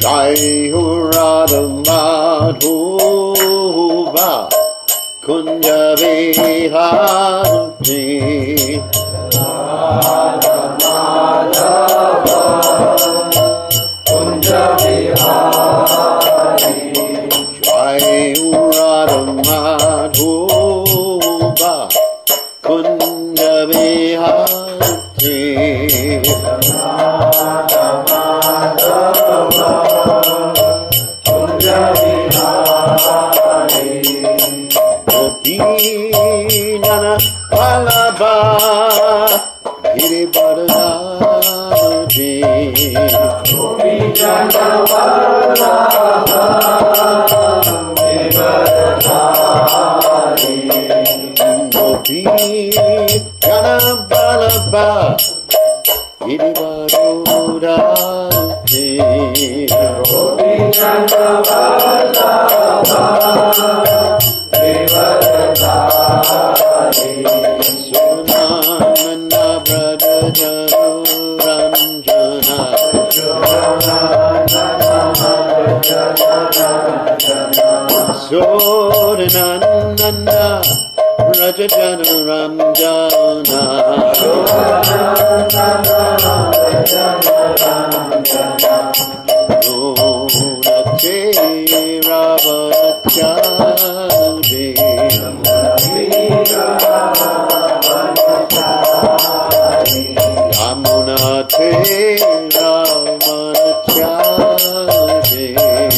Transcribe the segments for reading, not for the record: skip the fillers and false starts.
Jai Radha Madhova Kunja Vihari Radha Madhava Kunja Vihari Jai Radha Madhova Kunja Vihari Radha Madhava Kunja Vihari Gopinana Vallabha Girivardhari Gopinana Vallabha Girivardhari Gopinana Vallabha Girivardhari Gopinana Vallabha Girivardhari Sonananda Brother Ranjana Sonananda Rajajana Ranjana Nonate Ravachari Yamunate Ramanachari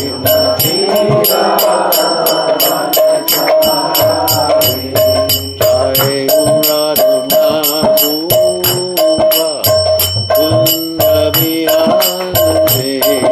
Jai Radha Madhova Kunja Vihari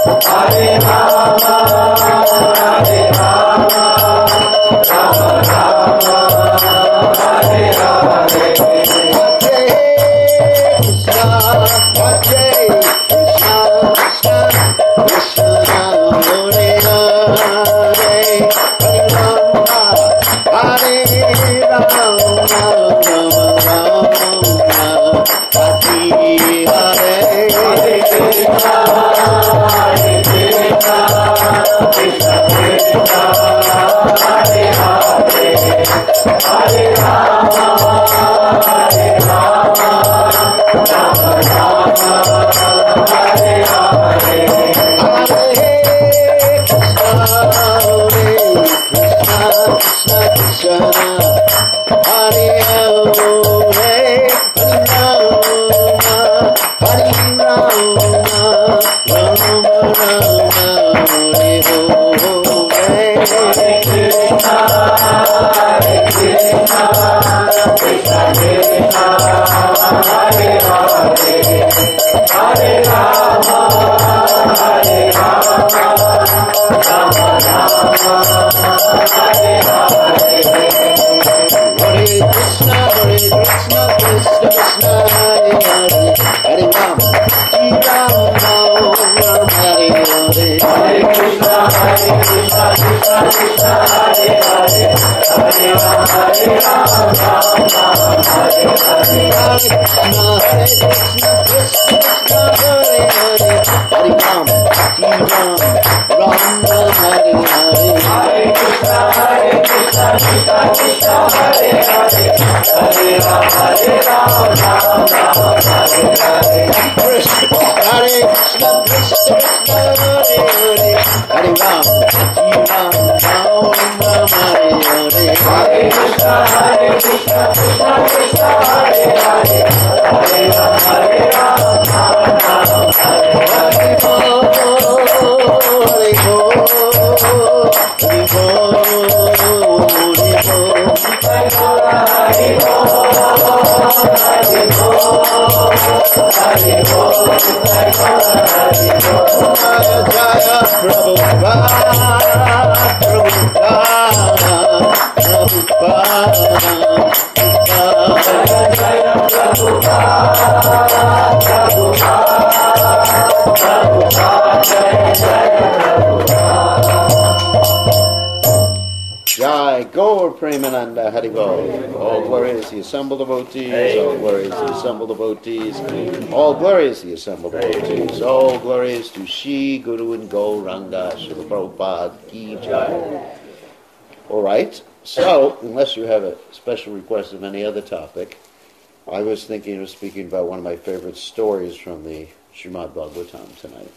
Jai Gaur Premananda Haribol. All glory is the assembled devotees. All glory is the assembled devotees. All glory is the assembled devotees. All glory is to Shri Guru and Gauranga Srila Prabhupada Ki Jai. All right. So, unless you have a special request of any other topic, I was thinking of speaking about one of my favorite stories from the Srimad Bhagavatam tonight,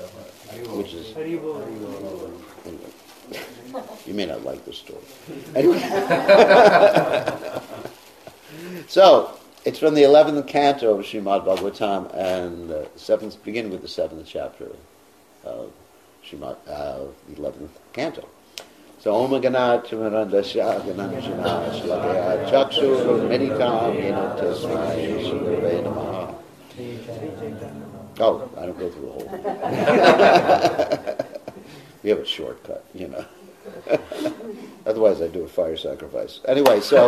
which is. Anyway. You may not like the story. Anyway. So, it's from the 11th canto of Srimad Bhagavatam, and beginning with the 7th chapter of Srimad, the 11th canto. So, Om Ganat Chimarandasya Gananjana Shlagaya Chakshur Meditam Yena Tasmai Shurave Namaha. Oh, I don't go through the whole. We have a shortcut, you know. Otherwise, I do a fire sacrifice. Anyway, so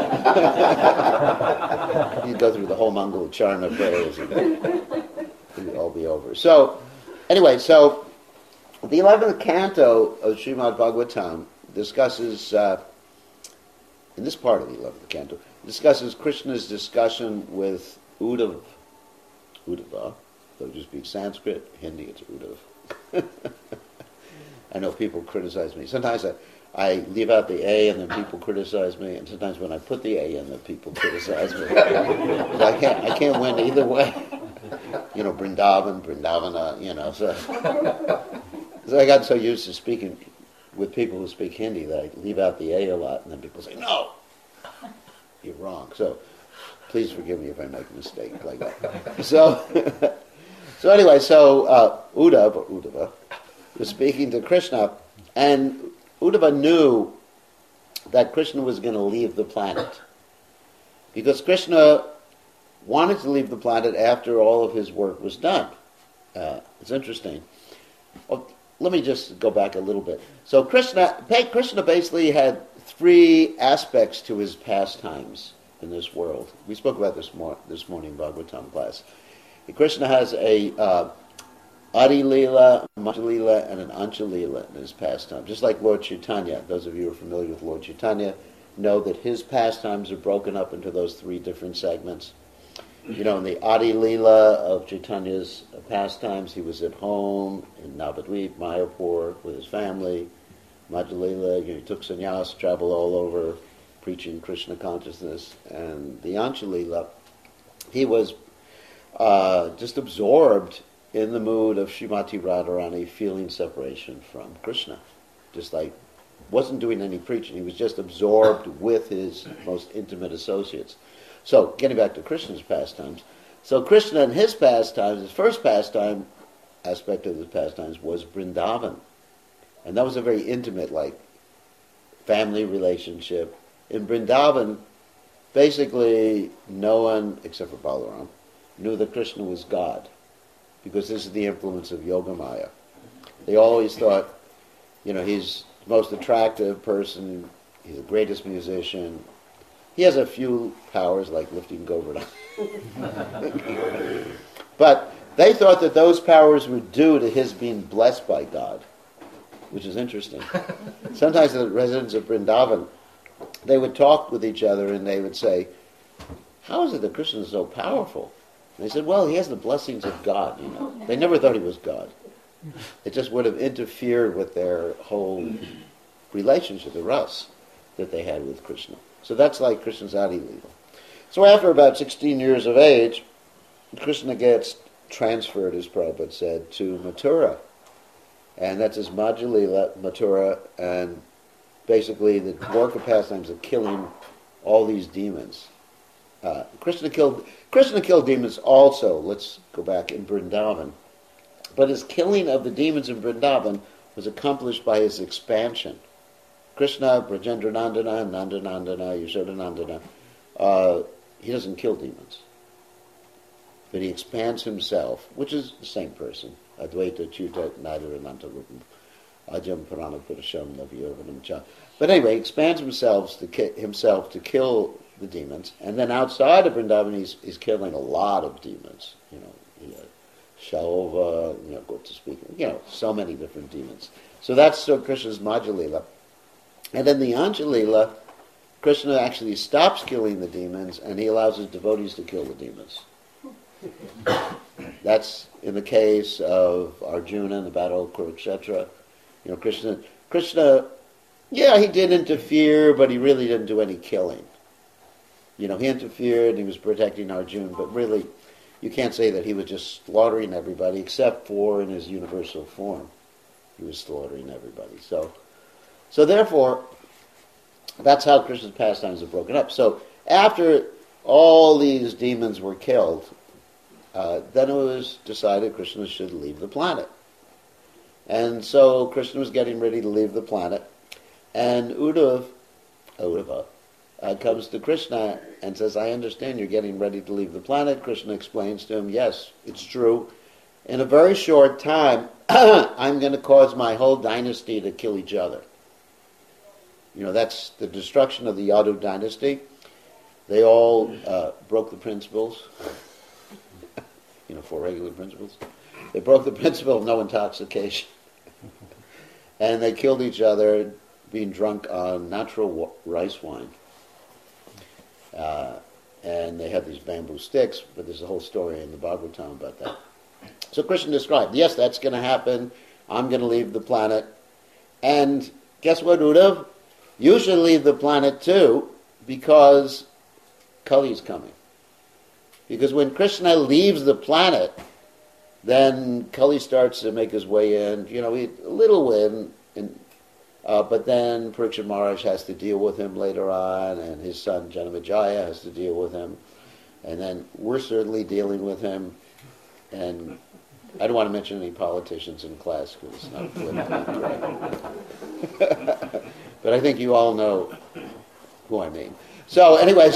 you go through the whole Mangala Charna prayers and it'll all be over. So, anyway, so the 11th canto of Srimad Bhagavatam discusses, in this part of the 11th canto, discusses Krishna's discussion with Uddhava. Uddhava, though you speak Sanskrit, Hindi, it's Uddhava. I know people criticize me. Sometimes I leave out the A and then people criticize me, and sometimes when I put the A in, then people criticize me. I can't win either way. You know, Vrindavana, you know. So I got so used to speaking with people who speak Hindi that I leave out the A a lot, and then people say, no, you're wrong. So please forgive me if I make a mistake like that. So anyway, Uddhava was speaking to Krishna, and Uddhava knew that Krishna was going to leave the planet, because Krishna wanted to leave the planet after all of his work was done. It's interesting. Well, let me just go back a little bit. So Krishna basically had three aspects to his pastimes in this world. We spoke about this morning in Bhagavatam class. Krishna has a Adi Leela, Madhya Leela, and an Ancha Leela in his pastime. Just like Lord Chaitanya. Those of you who are familiar with Lord Chaitanya know that his pastimes are broken up into those three different segments. You know, in the Adi Leela of Chaitanya's pastimes, he was at home in Navadvip, Mayapur, with his family. Madhya Leela, he took sannyas, traveled all over, preaching Krishna consciousness. And the Ancha Leela, he was just absorbed in the mood of Srimati Radharani, feeling separation from Krishna. Just like, wasn't doing any preaching, he was just absorbed with his most intimate associates. So, getting back to Krishna's pastimes. So Krishna and his pastimes, his first pastime, aspect of his pastimes was Vrindavan. And that was a very intimate, like, family relationship. In Vrindavan, basically no one, except for Balaram, knew that Krishna was God, because this is the influence of Yogamaya. They always thought, you know, he's the most attractive person, he's the greatest musician. He has a few powers, like lifting Govardhan. But they thought that those powers were due to his being blessed by God, which is interesting. Sometimes the residents of Vrindavan, they would talk with each other and they would say, how is it that Krishna is so powerful? And they said, well, he has the blessings of God, you know. They never thought he was God. It just would have interfered with their whole relationship, the ras, that they had with Krishna. So that's like Krishna's Adi Leela. So after about 16 years of age, Krishna gets transferred, as Prabhupada said, to Mathura. And that's his Madhya Leela, Mathura, and basically the Dwarka pastimes of killing all these demons. Krishna killed demons also, let's go back, in Vrindavan. But his killing of the demons in Vrindavan was accomplished by his expansion. Krishna, Brajendranandana, Nandanandana, Yashodanandana, he doesn't kill demons. But he expands himself, which is the same person. Advaita, Chuta, Nadarananta Rupam, Ajam Purana Purasham, Navyovanam Cha. But anyway, he expands himself to kill the demons. And then outside of Vrindavan, he's killing a lot of demons. You know, Shaova, go to speak, so many different demons. So that's Krishna's Madhya Leela. And then the Ancha Leela, Krishna actually stops killing the demons and he allows his devotees to kill the demons. That's in the case of Arjuna in the battle of Kurukshetra. Krishna, yeah, he did interfere, but he really didn't do any killing. He interfered, he was protecting Arjuna, but really, you can't say that he was just slaughtering everybody, except for in his universal form. He was slaughtering everybody. So therefore, that's how Krishna's pastimes are broken up. So after all these demons were killed, then it was decided Krishna should leave the planet. And so Krishna was getting ready to leave the planet, and Uddhava comes to Krishna and says, I understand you're getting ready to leave the planet. Krishna explains to him, yes, it's true. In a very short time, I'm going to cause my whole dynasty to kill each other. That's the destruction of the Yadu dynasty. They all broke the principles. 4 regular principles. They broke the principle of no intoxication. And they killed each other being drunk on natural rice wine. And they had these bamboo sticks, but there's a whole story in the Bhagavatam about that. So Krishna described, yes, that's going to happen. I'm going to leave the planet. And guess what, Uddhav? You should leave the planet too, because Kali is coming. Because when Krishna leaves the planet, then Kali starts to make his way in. A little win, but then Parikshit Maharaj has to deal with him later on, and his son Janamejaya has to deal with him. And then we're certainly dealing with him. And I don't want to mention any politicians in class because it's not politically correct. But I think you all know who I mean. So anyway,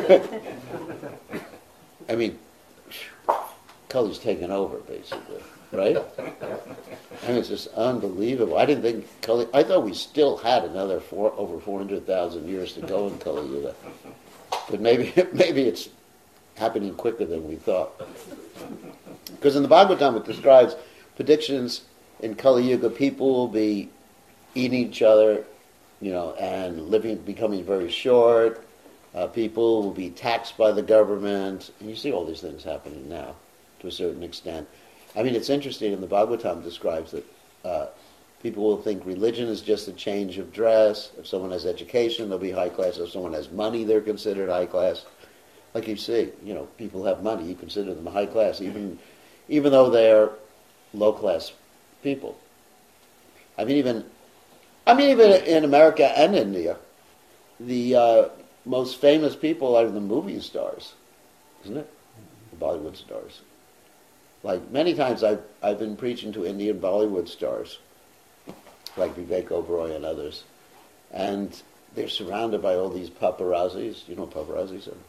Kali's taken over, basically. right? I mean, it's just unbelievable. I didn't think I thought we still had another over 400,000 years to go in Kali Yuga, but maybe it's happening quicker than we thought. Because in the Bhagavatam it describes predictions in Kali Yuga, people will be eating each other, and becoming very short. People will be taxed by the government. And you see all these things happening now to a certain extent. I mean, it's interesting, in the Bhagavatam describes that people will think religion is just a change of dress. If someone has education, they'll be high class. If someone has money, they're considered high class. Like you see, people have money, you consider them high class, even though they're low class people. I mean, even in America and India, the most famous people are the movie stars, isn't it? The Bollywood stars. Like, many times I've been preaching to Indian Bollywood stars, like Vivek Oberoi and others, and they're surrounded by all these paparazzis. You know what paparazzis are?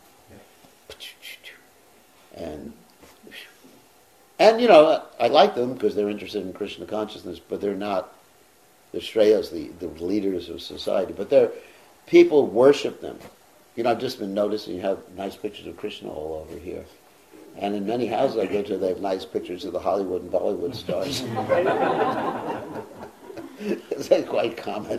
And I like them because they're interested in Krishna consciousness, but they're not the Shreyas, the leaders of society. But people worship them. I've just been noticing you have nice pictures of Krishna all over here. And in many houses I go to, they have nice pictures of the Hollywood and Bollywood stars. It's quite common.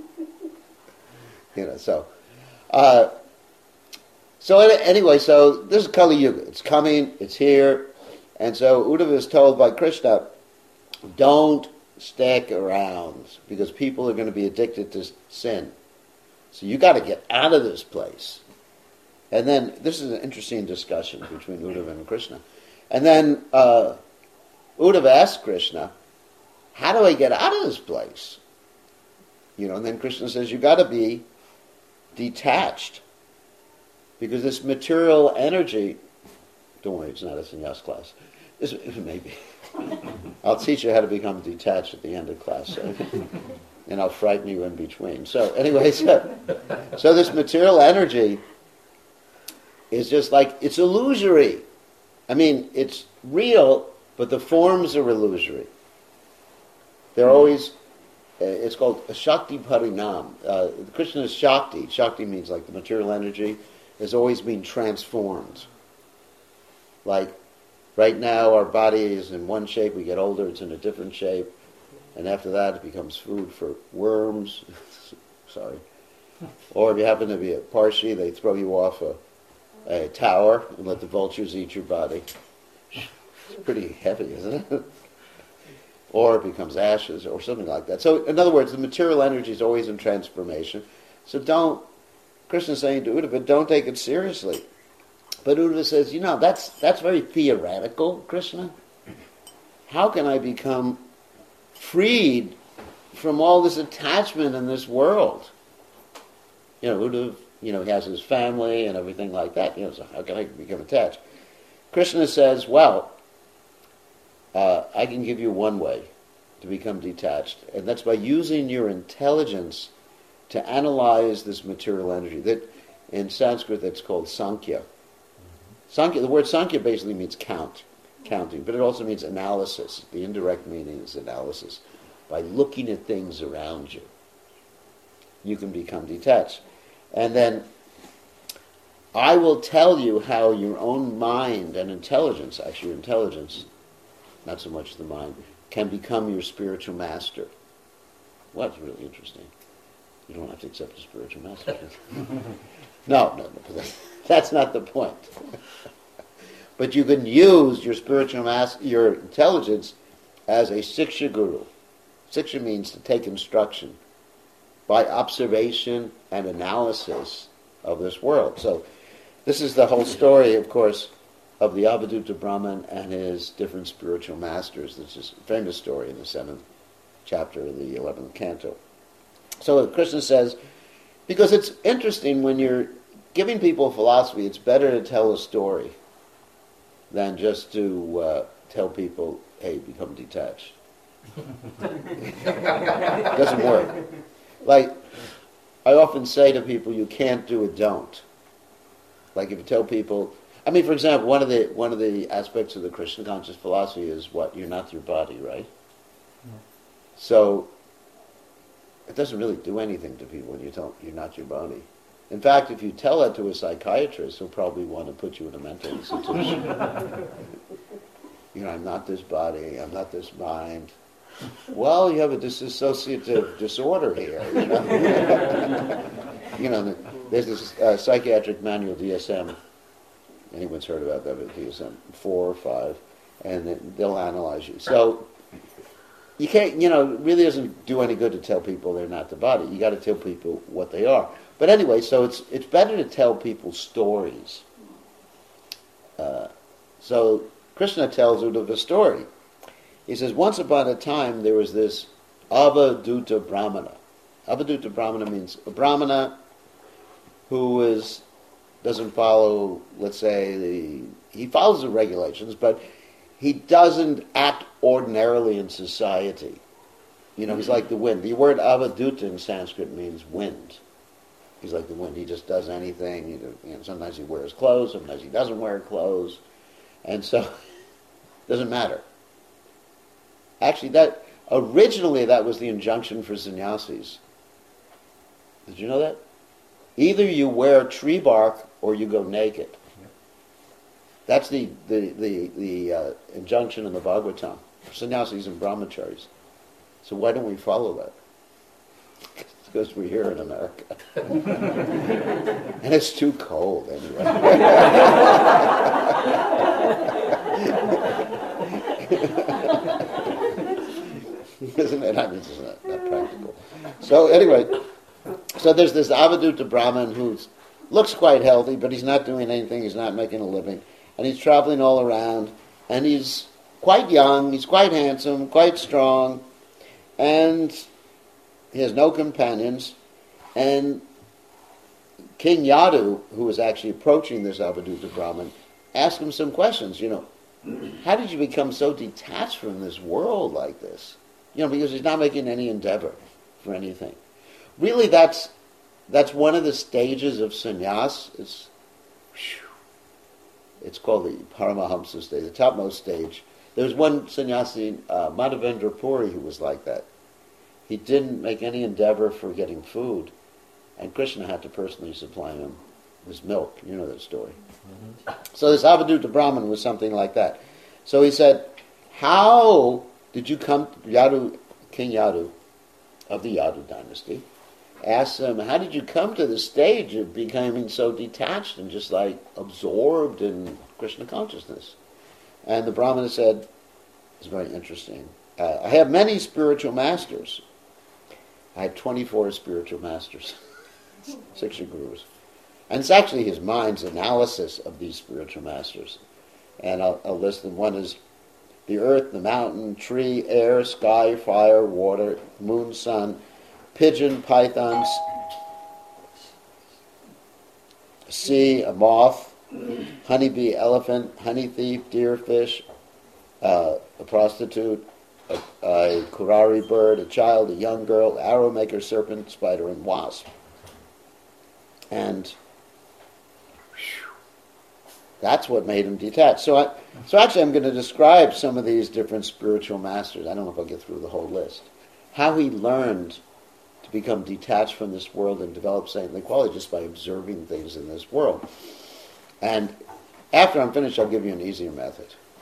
So anyway, so this is Kali Yuga. It's coming, it's here. And so Uddhava is told by Krishna, don't stick around, because people are going to be addicted to sin. So you got to get out of this place. And then, this is an interesting discussion between Uddhava and Krishna. And then Uddhava asks Krishna, how do I get out of this place? And then Krishna says, you got to be detached. Because this material energy, don't worry, it's not a sannyas class. Maybe. I'll teach you how to become detached at the end of class. And I'll frighten you in between. So anyway, so this material energy is just like, it's illusory. I mean, it's real, but the forms are illusory. They're always, it's called a Shakti Parinam. Krishna is Shakti. Shakti means like the material energy is always being transformed. Like, right now our body is in one shape, we get older, it's in a different shape, and after that it becomes food for worms. Sorry. Or if you happen to be a Parsi, they throw you off a tower and let the vultures eat your body. It's pretty heavy, isn't it? Or it becomes ashes or something like that. So in other words, the material energy is always in transformation. So Krishna's saying to Uddhava, don't take it seriously. But Uddhava says, that's very theoretical, Krishna. How can I become freed from all this attachment in this world? Uddhava, he has his family and everything like that. So how can I become attached? Krishna says, well, I can give you one way to become detached, and that's by using your intelligence to analyze this material energy. That in Sanskrit that's called Sankhya. Sankhya, the word Sankhya basically means counting, but it also means analysis. The indirect meaning is analysis. By looking at things around you, you can become detached. And then I will tell you how your own mind and intelligence, actually your intelligence, not so much the mind, can become your spiritual master. Well, that's really interesting. You don't have to accept a spiritual master. No, that's not the point. But you can use your spiritual your intelligence as a Siksha guru. Siksha means to take instruction by observation and analysis of this world. So this is the whole story, of course, of the Avadhuta Brahman and his different spiritual masters. This is a famous story in the 7th chapter of the 11th canto. So Krishna says, because it's interesting when you're giving people philosophy, it's better to tell a story than just to tell people, hey, become detached. It doesn't work. Like, I often say to people, you can't do a don't. Like if you tell people, I mean, for example, one of the aspects of the Krishna conscious philosophy is what? You're not your body, right? No. So it doesn't really do anything to people when you tell them you're not your body. In fact, if you tell that to a psychiatrist, he'll probably want to put you in a mental institution. I'm not this body, I'm not this mind. Well, you have a dissociative disorder here. There's this psychiatric manual, DSM. Anyone's heard about that, DSM 4 or 5, and they'll analyze you. So you can't, it really doesn't do any good to tell people they're not the body. You got to tell people what they are. But anyway, so it's better to tell people stories. So Krishna tells it of a story. He says, once upon a time there was this Avaduta Brahmana. Avaduta Brahmana means a Brahmana who doesn't follow, let's say, he follows the regulations, but he doesn't act ordinarily in society. He's like the wind. The word Avaduta in Sanskrit means wind. He's like the wind. He just does anything. Sometimes he wears clothes, sometimes he doesn't wear clothes. And so, it doesn't matter. Actually, originally that was the injunction for sannyasis. Did you know that? Either you wear tree bark or you go naked. Yep. That's the injunction in the Bhagavatam for sannyasis and brahmacharis. So why don't we follow that? Because we're here in America. And it's too cold anyway. Isn't it? I mean, it's not practical. So anyway, so there's this Avaduta Brahman who looks quite healthy, but he's not doing anything, he's not making a living, and he's traveling all around, and he's quite young, he's quite handsome, quite strong, and he has no companions, and King Yadu, who was actually approaching this Avaduta Brahman, asked him some questions, how did you become so detached from this world like this? Because he's not making any endeavor for anything. Really, that's one of the stages of sannyas. It's called the Paramahamsa stage, the topmost stage. There was one sannyasi, Madhavendra Puri, who was like that. He didn't make any endeavor for getting food, and Krishna had to personally supply him his milk. You know that story. Mm-hmm. So this Avaduta Brahman was something like that. So he said, how did you come, King Yadu of the Yadu dynasty, asked him, how did you come to the stage of becoming so detached and just like absorbed in Krishna consciousness? And the Brahmana said, it's very interesting. I have many spiritual masters. I have 24 spiritual masters, 60 gurus. And it's actually his mind's analysis of these spiritual masters. And I'll list them. One is the earth, the mountain, tree, air, sky, fire, water, moon, sun, pigeon, pythons, sea, a moth, honeybee, elephant, honey thief, deer, fish, a prostitute, a kurari bird, a child, a young girl, arrow maker, serpent, spider, and wasp. And that's what made him detached. So actually I'm going to describe some of these different spiritual masters. I don't know if I'll get through the whole list. How he learned to become detached from this world and develop saintly quality just by observing things in this world. And after I'm finished, I'll give you an easier method.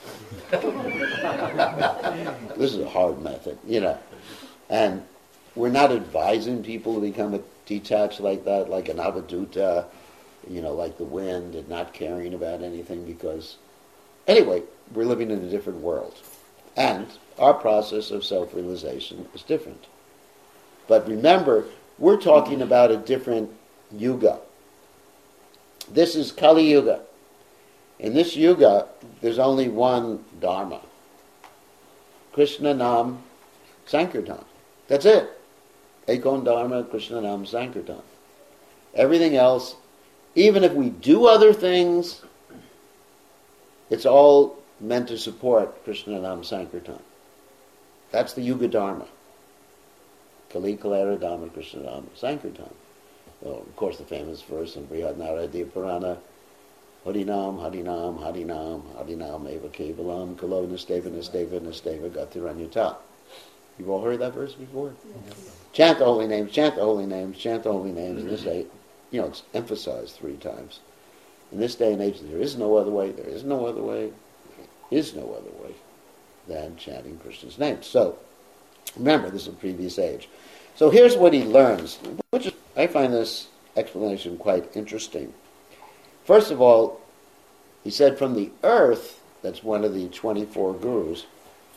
This is a hard method, And we're not advising people to become detached like that, like an Avaduta, like the wind and not caring about anything, because anyway, we're living in a different world. And our process of self-realization is different. But remember, we're talking about a different yuga. This is Kali Yuga. In this yuga, there's only one Dharma. Krishna Nam Sankirtan. That's it. Ekon Dharma, Krishna Nam Sankirtan. Everything else, even if we do other things, it's all meant to support Krishna Nam Sankirtan. That's the Yuga Dharma. Kali Kalera Dhamma Krishna Nam Sankirtan. Well, of course, the famous verse in Brihad Naradiya Purana, Harinam, Harinam, Harinam, Harinam, Eva Kevalam, Kalo Nasteva, Nasteva, Nasteva, Gatiranyuta. You've all heard that verse before? Yes. Chant the holy names, chant the holy names, chant the holy names. In this day, it's emphasized 3 times. In this day and age, there is no other way, there is no other way, there is no other way than chanting Krishna's name. So, remember, this is a previous age. So here's what he learns, which I find this explanation quite interesting. First of all, he said from the earth, that's one of the 24 gurus,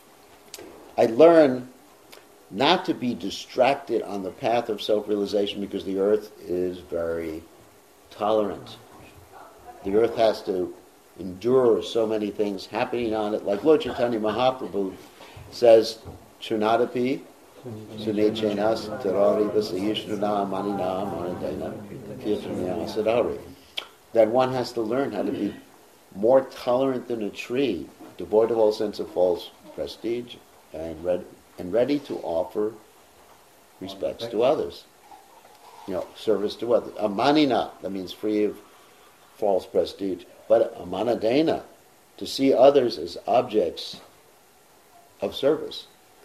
I learn not to be distracted on the path of self-realization because the earth is very tolerant. The earth has to endure so many things happening on it. Like Lord Chaitanya Mahaprabhu says, Chunadapi, Sunechenas, Tarari, Vasayishnuna, Manina, Manadena, Kirtanya, Sadari. That one has to learn how to be more tolerant than a tree, devoid of all sense of false prestige, and ready to offer respects to others. Service to others. Amanina, that means free of false prestige. But amanadena, to see others as objects of service.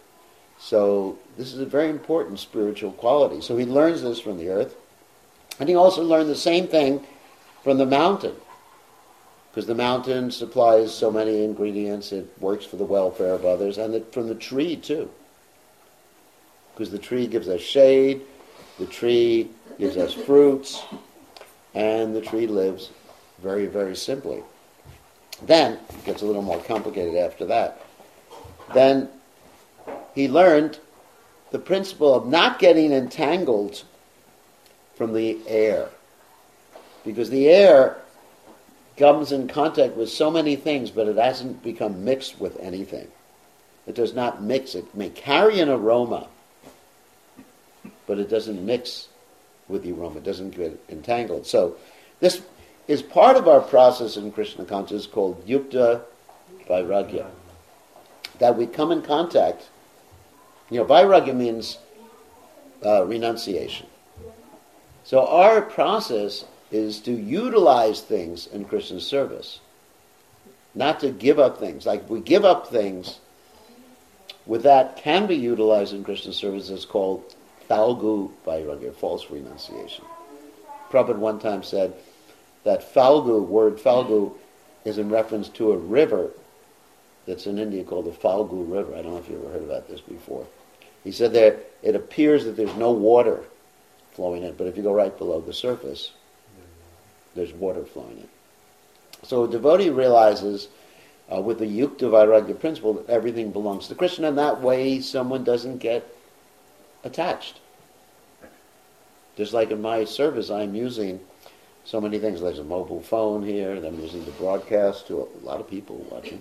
So this is a very important spiritual quality. So he learns this from the earth. And he also learned the same thing from the mountain. Because the mountain supplies so many ingredients, it works for the welfare of others, and from the tree too. Because the tree gives us shade, the tree gives us fruits, and the tree lives very, very simply. Then, it gets a little more complicated after that. Then he learned the principle of not getting entangled from the air. Because the air comes in contact with so many things, but it hasn't become mixed with anything. It does not mix. It may carry an aroma, but it doesn't mix with the aroma. It doesn't get entangled. So this is part of our process in Krishna consciousness called Yukta Vairagya. That we come in contact. Vairagya means renunciation. So our process is to utilize things in Krishna's service, not to give up things. Like we give up things with that can be utilized in Krishna's service. It's called Falgu Vairagya, false renunciation. Prabhupada one time said that word Falgu is in reference to a river that's in India called the Falgu River. I don't know if you ever heard about this before. He said that it appears that there's no water flowing in, but if you go right below the surface, there's water flowing in. So a devotee realizes with the Yukta Vairagya principle that everything belongs to Krishna, and that way someone doesn't get attached. Just like in my service, I'm using so many things. There's a mobile phone here, and I'm using the broadcast to a lot of people watching.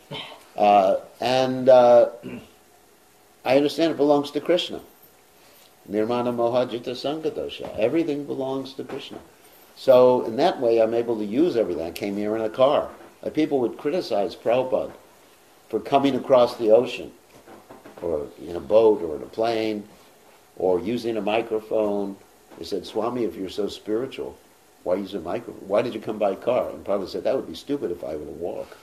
And I understand it belongs to Krishna. Nirmana Moha Jita Sangadosha. Everything belongs to Krishna. So in that way, I'm able to use everything. I came here in a car. People would criticize Prabhupada for coming across the ocean, or in a boat, or in a plane, or using a microphone. They said, Swami, if you're so spiritual, why use a microphone? Why did you come by car? And Prabhupada said, that would be stupid if I were to walk.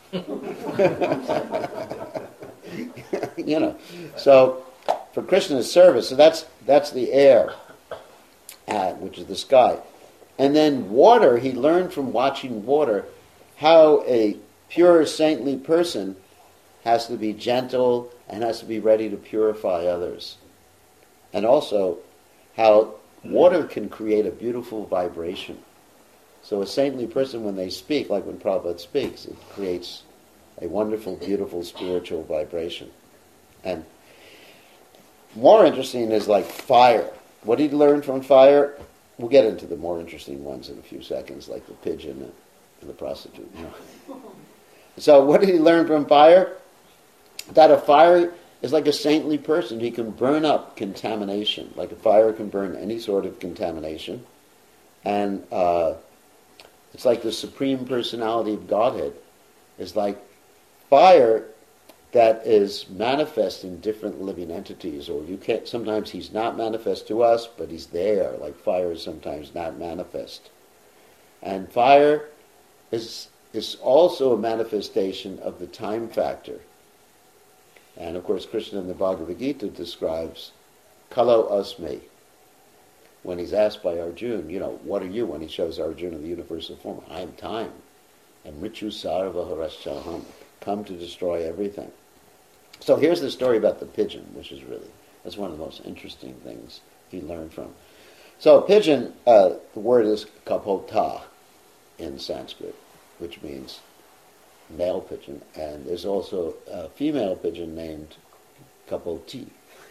So for Krishna's service, so that's the air, which is the sky. And then water, he learned from watching water how a pure saintly person has to be gentle and has to be ready to purify others. And also how water can create a beautiful vibration. So a saintly person, when they speak, like when Prabhupada speaks, it creates a wonderful, beautiful spiritual vibration. And more interesting is like fire. What did he learn from fire? We'll get into the more interesting ones in a few seconds, like the pigeon and the prostitute. So what did he learn from fire? That a fire is like a saintly person. He can burn up contamination. Like a fire can burn any sort of contamination. And it's like the Supreme Personality of Godhead. It's like fire that is manifest in different living entities, or you can't. Sometimes he's not manifest to us, but he's there. Like fire is sometimes not manifest, and fire is is also a manifestation of the time factor. And of course, Krishna in the Bhagavad Gita describes Kalo Asmi, when he's asked by Arjuna, what are you? When he shows Arjuna the universal form, I am time. And Mritu Sarva Haraschaham, come to destroy everything. So here's the story about the pigeon, that's one of the most interesting things he learned from. So pigeon, the word is kapota in Sanskrit, which means male pigeon, and there's also a female pigeon named kapoti.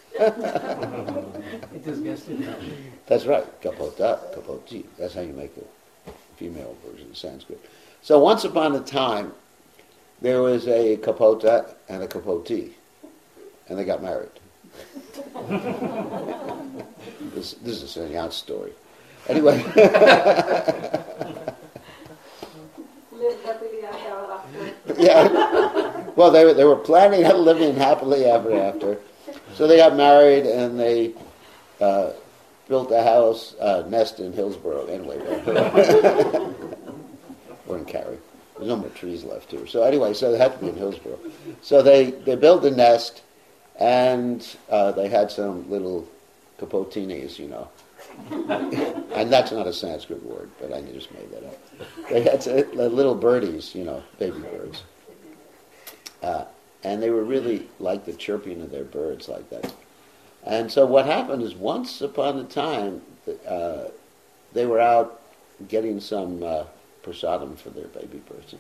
It is guessed. That's right, kapota, kapoti. That's how you make a female version of Sanskrit. So once upon a time, there was a kapota and a kapoti, and they got married. This is a sannyas story. Anyway. Live happily ever after. Yeah. Well, they were planning on living happily ever after. So they got married and they built a house, nest in Hillsborough, anyway. Or in Cary. There's no more trees left here. So anyway, so they had to be in Hillsborough. So they built a nest, and they had some little capotinis, and that's not a Sanskrit word, but I just made that up. They had little birdies, baby birds. And they were really like the chirping of their birds like that. And so what happened is once upon a time, they were out getting some prasadam for their baby birds,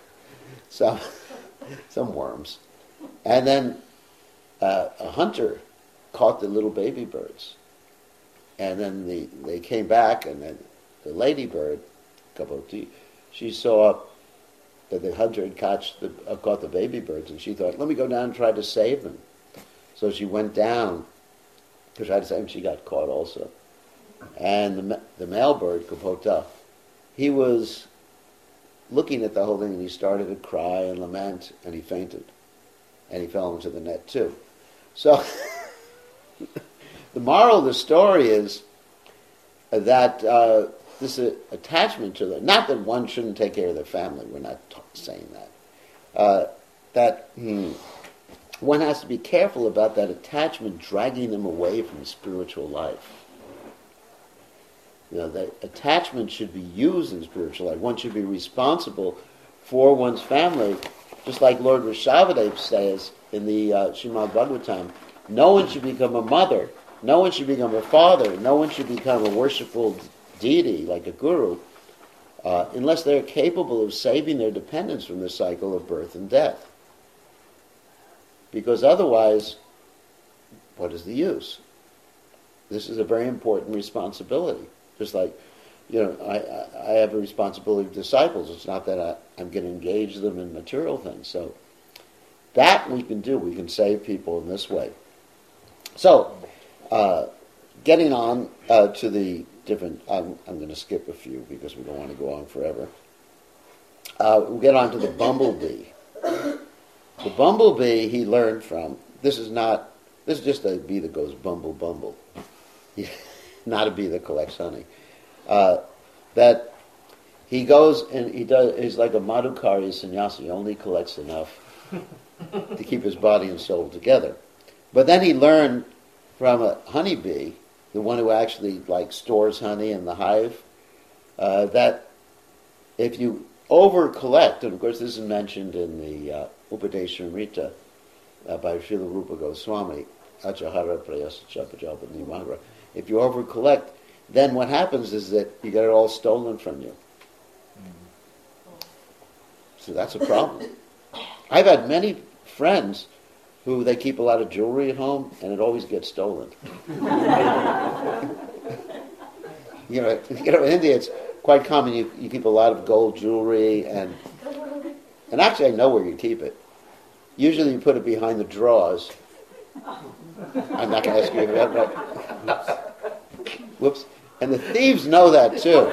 some worms. And then a hunter caught the little baby birds. And then they came back, and then the ladybird, Kapoti, she saw that the hunter had caught the baby birds, and she thought, let me go down and try to save them. So she went down to try to save them. She got caught also. And the male bird, Kapota, he was looking at the whole thing, and he started to cry and lament, and he fainted. And he fell into the net too. So the moral of the story is that this attachment to not that one shouldn't take care of their family, we're not saying that, that one has to be careful about that attachment dragging them away from spiritual life. That attachment should be used in spiritual life. One should be responsible for one's family, just like Lord Rishabhadeva says in the Srimad Bhagavatam. No one should become a mother, no one should become a father, no one should become a worshipful deity like a guru, unless they're capable of saving their dependents from the cycle of birth and death. Because otherwise, what is the use? This is a very important responsibility. Just like, I have a responsibility of disciples. It's not that I'm going to engage them in material things. So that we can do. We can save people in this way. So, getting on to the different, I'm going to skip a few because we don't want to go on forever. We'll get on to the bumblebee. The bumblebee he learned from, this is just a bee that goes bumble bumble. Not a bee that collects honey. That he goes and he's like a Madhukari sannyasi. He only collects enough to keep his body and soul together. But then he learned from a honeybee, the one who actually stores honey in the hive, that if you over-collect, and of course this is mentioned in the Upadesharamrita by Srila Rupa Goswami, Achahara Prayasa Chapajalpa Nimagra. If you over-collect, then what happens is that you get it all stolen from you. So that's a problem. I've had many friends who they keep a lot of jewelry at home, and it always gets stolen. In India it's quite common. You keep a lot of gold jewelry, and actually I know where you keep it. Usually you put it behind the drawers. I'm not going to ask you about that. Whoops. And the thieves know that too.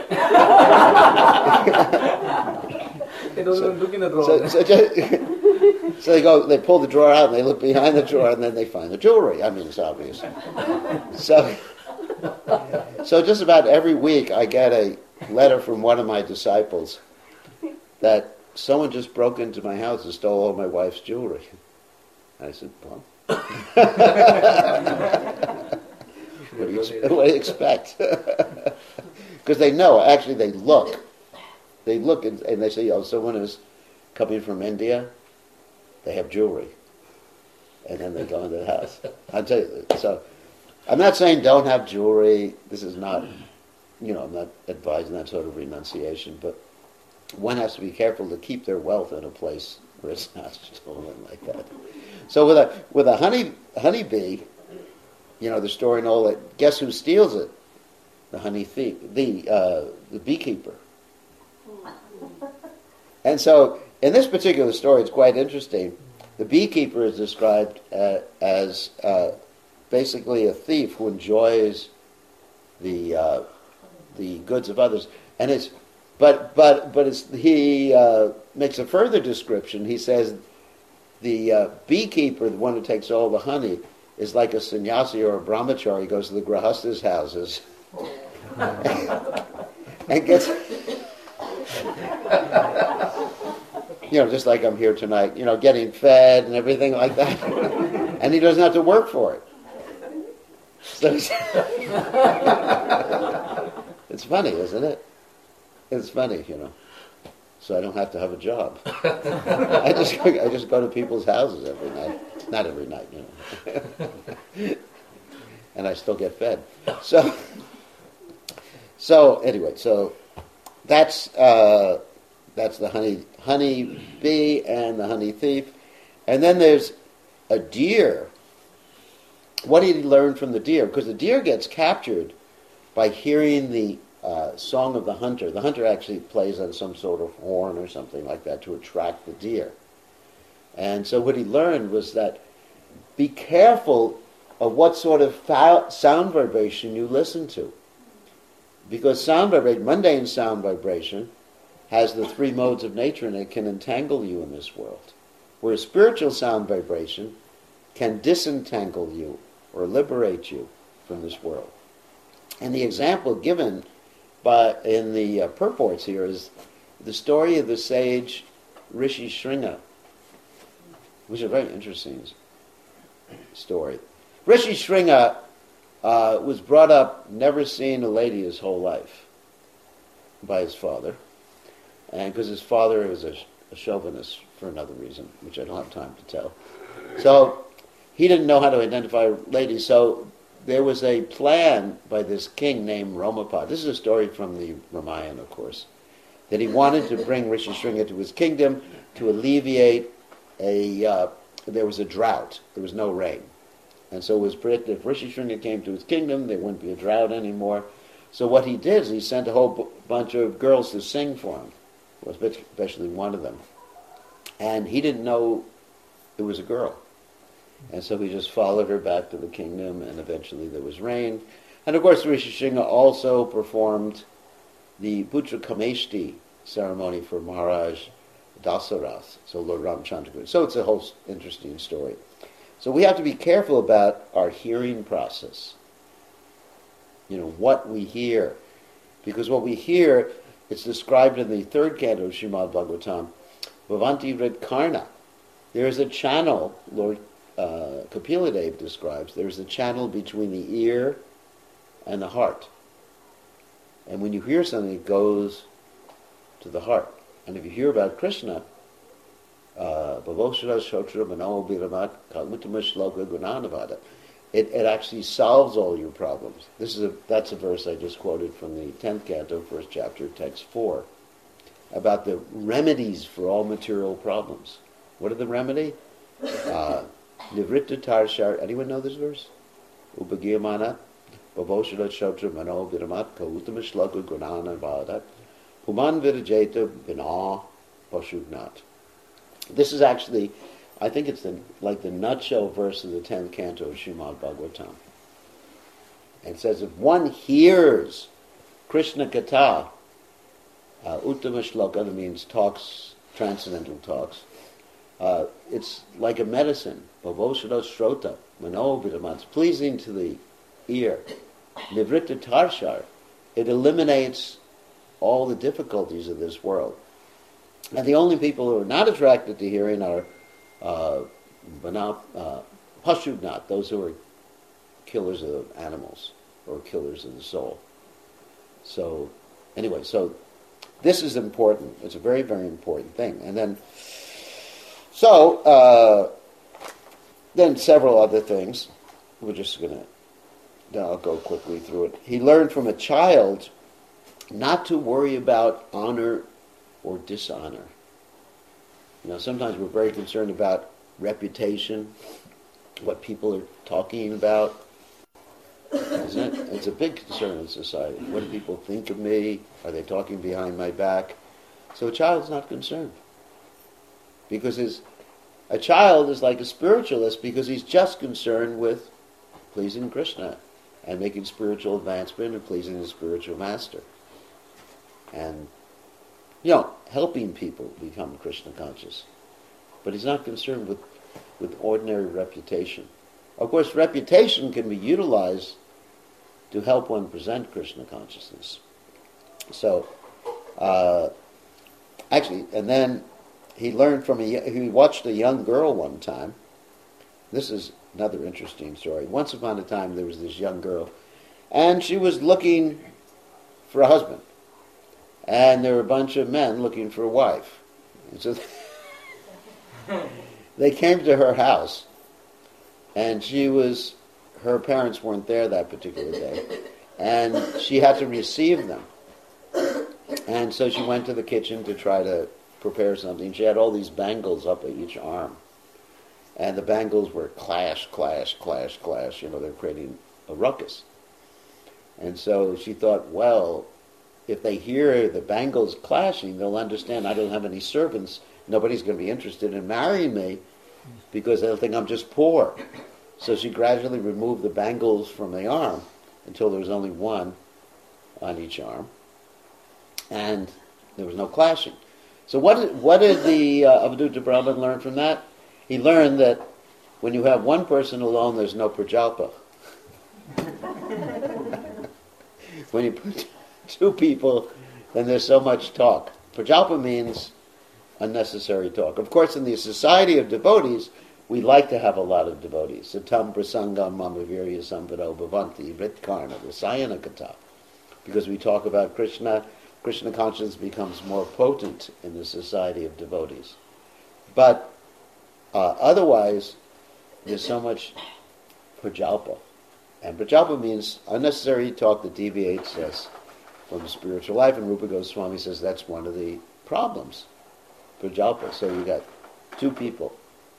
They don't even look in the drawer. So they pull the drawer out and they look behind the drawer and then they find the jewelry. I mean, it's obvious. So just about every week I get a letter from one of my disciples that someone just broke into my house and stole all my wife's jewelry. I said, well, what do you expect? Because they know, actually they look. They look and they say, oh, someone is coming from India, they have jewelry. And then they go into the house. I'll tell you, so I'm not saying don't have jewelry. This is not, I'm not advising that sort of renunciation, but one has to be careful to keep their wealth in a place where it's not stolen like that. So with a honeybee, the story and all that, guess who steals it? The honey thief, the beekeeper. And so in this particular story, it's quite interesting. The beekeeper is described as basically a thief who enjoys the goods of others, and it's he makes a further description. He says the beekeeper, the one who takes all the honey, is like a sannyasi or a brahmachari. He goes to the grahastas' houses and gets, just like I'm here tonight, getting fed and everything like that, and he doesn't have to work for it. So it's funny, isn't it? It's funny, So I don't have to have a job. I just go to people's houses every night. Not every night, and I still get fed. So anyway, so that's the honey bee and the honey thief, and then there's a deer. What did he learn from the deer? Because the deer gets captured by hearing the song of the hunter. The hunter actually plays on some sort of horn or something like that to attract the deer. And so what he learned was that be careful of what sort of sound vibration you listen to. Because mundane sound vibration, has the three modes of nature and it can entangle you in this world. Whereas spiritual sound vibration can disentangle you or liberate you from this world. And the example given in the purports here is the story of the sage Rishi Shringa, which is a very interesting story. Rishi Shringa was brought up never seeing a lady his whole life by his father, and because his father was a chauvinist for another reason, which I don't have time to tell. So he didn't know how to identify ladies, so there was a plan by this king named Romapad. This is a story from the Ramayana, of course, that he wanted to bring Rishi Shringa to his kingdom to alleviate there was a drought. There was no rain. And so it was predicted if Rishi Shringa came to his kingdom, there wouldn't be a drought anymore. So what he did is he sent a whole bunch of girls to sing for him, especially one of them. And he didn't know it was a girl. And so he just followed her back to the kingdom, and eventually there was rain. And of course, Rishi Shringa also performed the Putra Kameshti ceremony for Maharaj Dasarath, so Lord Ramchandra. So it's a whole interesting story. So we have to be careful about our hearing process. What we hear. Because what we hear, it's described in the third canto of Srimad Bhagavatam, Bhavanti Red Karna. There is a channel, Lord Kapila Dev describes, there's a channel between the ear and the heart. And when you hear something, it goes to the heart. And if you hear about Krishna, it actually solves all your problems. That's a verse I just quoted from the 10th canto, first chapter, text 4, about the remedies for all material problems. What are the remedy? Nivritta Tarshar. Anyone know this verse? Upagiyamana Bhavoshalat Shautra Mano Viramat Kautama Shlaka Gunana Vadat Puman Virajeta Bina Pashugnat. This is actually, I think it's the nutshell verse of the 10th canto of Srimad Bhagavatam. And it says, if one hears Krishna Katha, Uttama Shloka, that means talks, transcendental talks, it's like a medicine. Bhavoshadat Shrota, Mano Vidamat, pleasing to the ear. Nivritta Tarshar, it eliminates all the difficulties of this world. And the only people who are not attracted to hearing are Pashubnat, those who are killers of animals or killers of the soul. So, anyway, so this is important. It's a very, very important thing. And then, then several other things. We're just going to, I'll go quickly through it. He learned from a child not to worry about honor or dishonor. Sometimes we're very concerned about reputation, what people are talking about. Isn't it? It's a big concern in society. What do people think of me? Are they talking behind my back? So a child's not concerned. Because a child is like a spiritualist because he's just concerned with pleasing Krishna and making spiritual advancement and pleasing his spiritual master. And, helping people become Krishna conscious. But he's not concerned with ordinary reputation. Of course, reputation can be utilized to help one present Krishna consciousness. So, and then he learned he watched a young girl one time. This is another interesting story. Once upon a time, there was this young girl, and she was looking for a husband. And there were a bunch of men looking for a wife. And so they came to her house, and her parents weren't there that particular day, and she had to receive them. And so she went to the kitchen to try to prepare something. She had all these bangles up at each arm, and the bangles were clash, clash, clash, clash. They're creating a ruckus. And so she thought, well, if they hear the bangles clashing, they'll understand I don't have any servants. Nobody's going to be interested in marrying me because they'll think I'm just poor. So she gradually removed the bangles from the arm until there was only one on each arm. And there was no clashing. So what did the Avadhuta Brahman learn from that? He learned that when you have one person alone, there's no prajalpa. When you put two people, then there's so much talk. Prajalpa means unnecessary talk. Of course, in the society of devotees, we like to have a lot of devotees. Satam prasangam mama virya sampado bhavanti vritkarna rasayana kata. Because we talk about Krishna, Krishna consciousness becomes more potent in the society of devotees. But otherwise, there's so much prajalpa. And prajalpa means unnecessary talk that deviates us from spiritual life. And Rupa Goswami says that's one of the problems. Prajalpa. So you got two people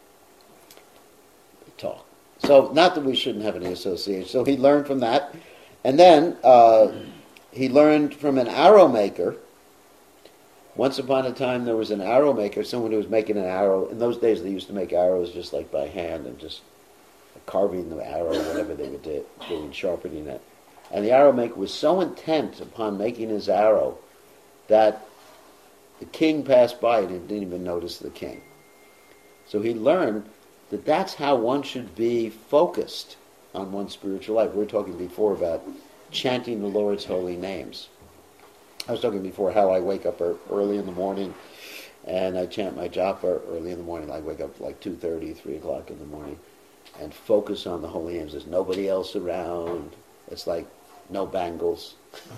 talk. So not that we shouldn't have any association. So he learned from that. And then he learned from an arrow maker. Once upon a time there was an arrow maker, someone who was making an arrow. In those days they used to make arrows just like by hand and just carving the arrow, whatever they were doing, sharpening it. And the arrow maker was so intent upon making his arrow that the king passed by and he didn't even notice the king. So he learned that that's how one should be focused on one's spiritual life. We were talking before about chanting the Lord's holy names. I was talking before how I wake up early in the morning and I chant my japa early in the morning. I wake up like 2:30, 3 o'clock in the morning and focus on the holy names. There's nobody else around. It's like no bangles.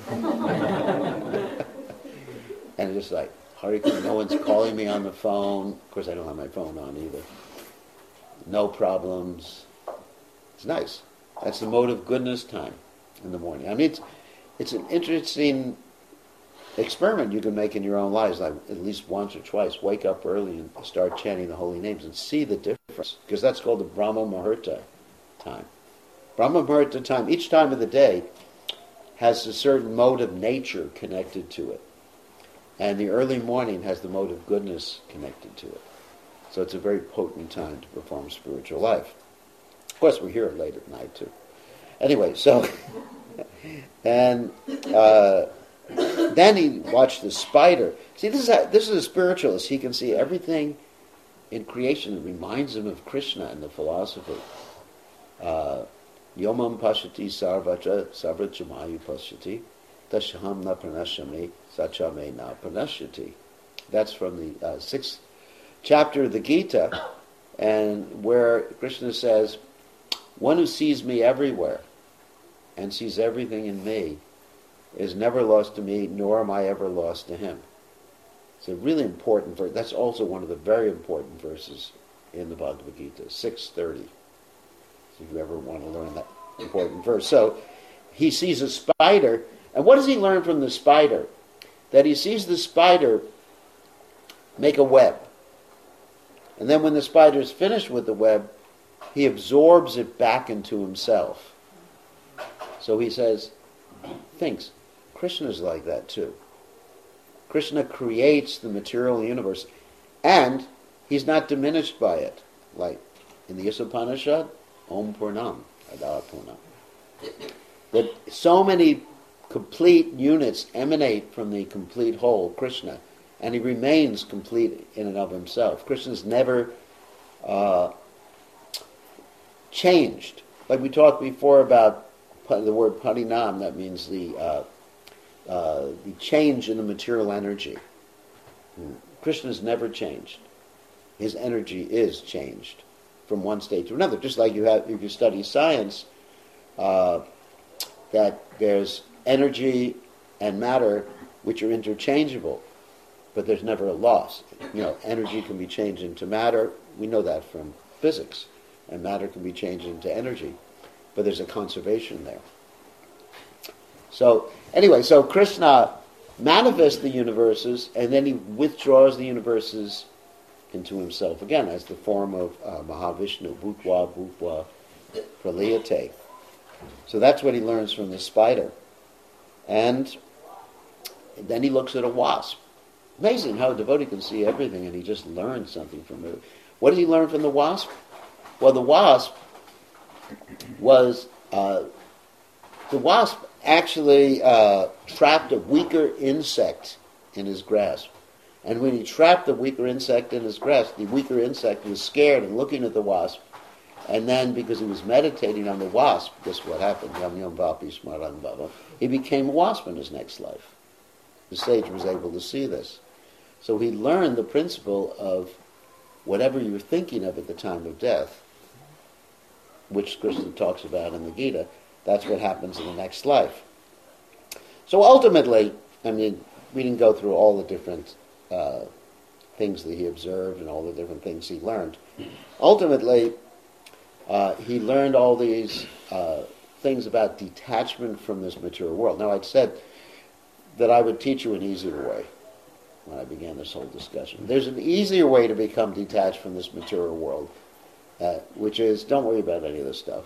And it's just like, Hari Krishna, no one's calling me on the phone. Of course, I don't have my phone on either. No problems. It's nice. That's the mode of goodness time in the morning. I mean, it's an interesting experiment you can make in your own lives, like at least once or twice. Wake up early and start chanting the holy names and see the difference. Because that's called the Brahma Muhurta time. Brahma Muhurta time, each time of the day, has a certain mode of nature connected to it. And the early morning has the mode of goodness connected to it. So it's a very potent time to perform spiritual life. Of course, we're here late at night, too. Anyway, so... and then he watched the spider. See, this is a spiritualist. He can see everything in creation that reminds him of Krishna and the philosophy. Yomam pashati sarvacha sarvachamayu pashati tashaham na pranashami sachame na pranashyati. That's from the sixth chapter of the Gita, and where Krishna says, one who sees me everywhere and sees everything in me is never lost to me, nor am I ever lost to him. It's a really important verse. That's also one of the very important verses in the Bhagavad Gita, 6:30. So if you ever want to learn that important verse. So he sees a spider, and what does he learn from the spider? That he sees the spider make a web. And then when the spider is finished with the web, he absorbs it back into himself. So he says, thinks, Krishna's like that too. Krishna creates the material universe, and he's not diminished by it. Like in the Upanishad, Om Purnam, Adara Purnam. That so many complete units emanate from the complete whole, Krishna, and he remains complete in and of himself. Krishna's never changed. Like we talked before about the word parinam, that means the change in the material energy. Krishna's never changed. His energy is changed from one state to another. Just like you have, if you study science, that there's energy and matter which are interchangeable, but there's never a loss. Energy can be changed into matter. We know that from physics. And matter can be changed into energy, but there's a conservation there. So, anyway, so Krishna manifests the universes, and then he withdraws the universes into himself again as the form of Mahavishnu, Bhutva Praliyate. So that's what he learns from the spider. And then he looks at a wasp. Amazing how a devotee can see everything, and he just learns something from it. What did he learn from the wasp? Well, the wasp actually trapped a weaker insect in his grasp. And when he trapped the weaker insect in his grasp, the weaker insect was scared and looking at the wasp. And then, because he was meditating on the wasp, guess what happened? Yam yam vapi smaran bhava. He became a wasp in his next life. The sage was able to see this. So he learned the principle of whatever you were thinking of at the time of death, which Krishna talks about in the Gita, that's what happens in the next life. So ultimately, we didn't go through all the different things that he observed and all the different things he learned. Ultimately, he learned all these things about detachment from this material world. Now, I'd said that I would teach you an easier way when I began this whole discussion. There's an easier way to become detached from this material world, which is, don't worry about any of this stuff.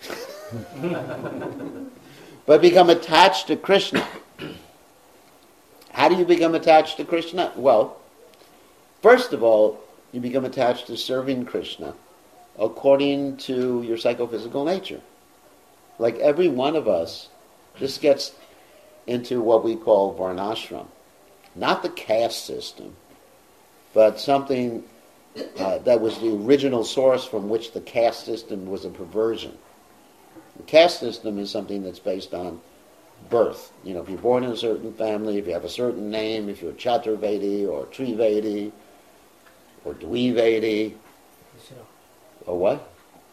But become attached to Krishna. How do you become attached to Krishna? Well, first of all, you become attached to serving Krishna according to your psychophysical nature. Like every one of us, this gets into what we call varnashram. Not the caste system, but something that was the original source from which the caste system was a perversion. The caste system is something that's based on birth. If you're born in a certain family, if you have a certain name, if you're Chaturvedi or Trivedi or Dvivedi, or what?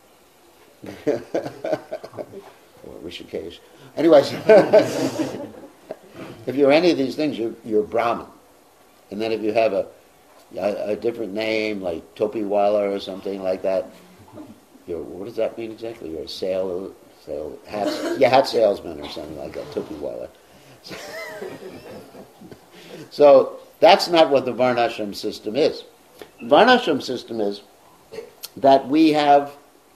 Or Rishikesh. Anyways, if you're any of these things, you're Brahmin. And then if you have a different name, like Topiwala or something like that, what does that mean exactly? You're a hat salesman or something like that, Topiwala. So that's not what the Varnashram system is. Varnashram system is that we have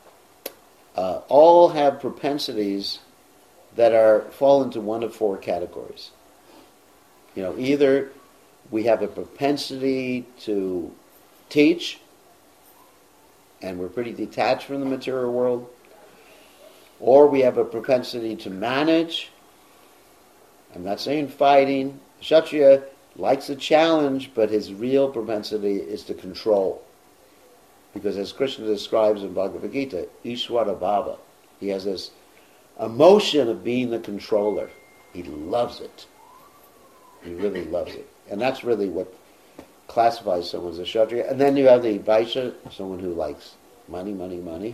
all have propensities that fall into one of four categories. Either we have a propensity to teach, and we're pretty detached from the material world, or we have a propensity to manage. I'm not saying fighting. Kshatriya likes a challenge, but his real propensity is to control. Because as Krishna describes in Bhagavad Gita, Ishwara Bhava, he has this emotion of being the controller. He loves it. He really loves it. And that's really what classifies someone as a Kshatriya. And then you have the Vaishya, someone who likes money, money, money.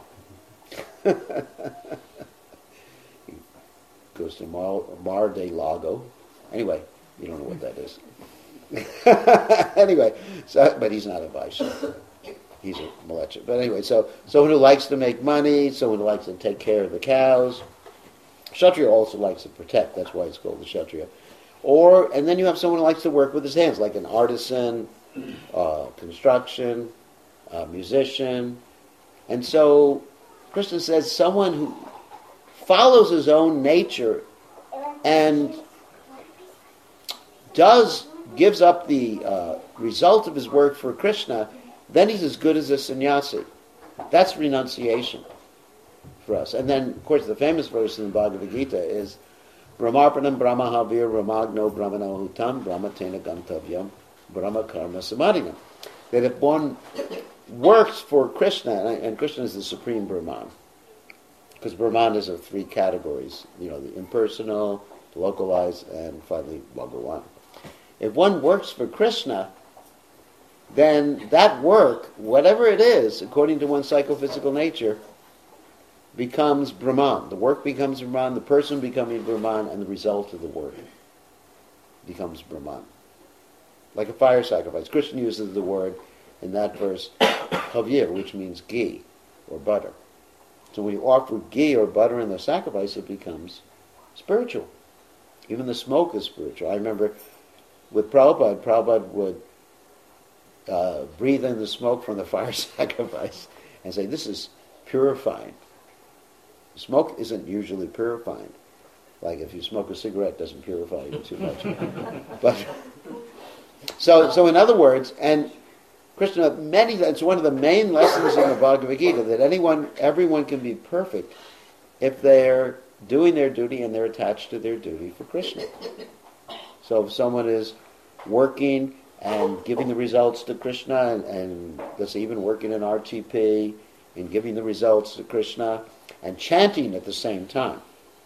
He goes to Mar de Lago. Anyway, you don't know what that is. Anyway, so, but he's not a Vaishya. He's a Malecha. But anyway, so someone who likes to make money, someone who likes to take care of the cows. Kshatriya also likes to protect. That's why it's called the Kshatriya. And then you have someone who likes to work with his hands, like an artisan, construction, musician. And so Krishna says someone who follows his own nature and gives up the result of his work for Krishna, then he's as good as a sannyasi. That's renunciation for us. And then, of course, the famous verse in the Bhagavad Gita is Brahmarpanam Brahmahavir Ramagno Brahmano Hutam Brahmatena Gantavyam Brahma Karma Samadhinam. That if one works for Krishna, and Krishna is the supreme Brahman, because Brahman is of three categories, the impersonal, the localized, and finally Bhagavan. If one works for Krishna, then that work, whatever it is, according to one's psychophysical nature, becomes Brahman. The work becomes Brahman, the person becoming Brahman, and the result of the work becomes Brahman. Like a fire sacrifice. Krishna uses the word in that verse, havir, which means ghee or butter. So when you offer ghee or butter in the sacrifice, it becomes spiritual. Even the smoke is spiritual. I remember with Prabhupada would breathe in the smoke from the fire sacrifice and say, this is purifying. Smoke isn't usually purifying. Like if you smoke a cigarette, it doesn't purify you too much. But so in other words, and Krishna, it's one of the main lessons in the Bhagavad Gita, that everyone can be perfect if they're doing their duty and they're attached to their duty for Krishna. So if someone is working and giving the results to Krishna, and let's say even working in RTP and giving the results to Krishna and chanting at the same time.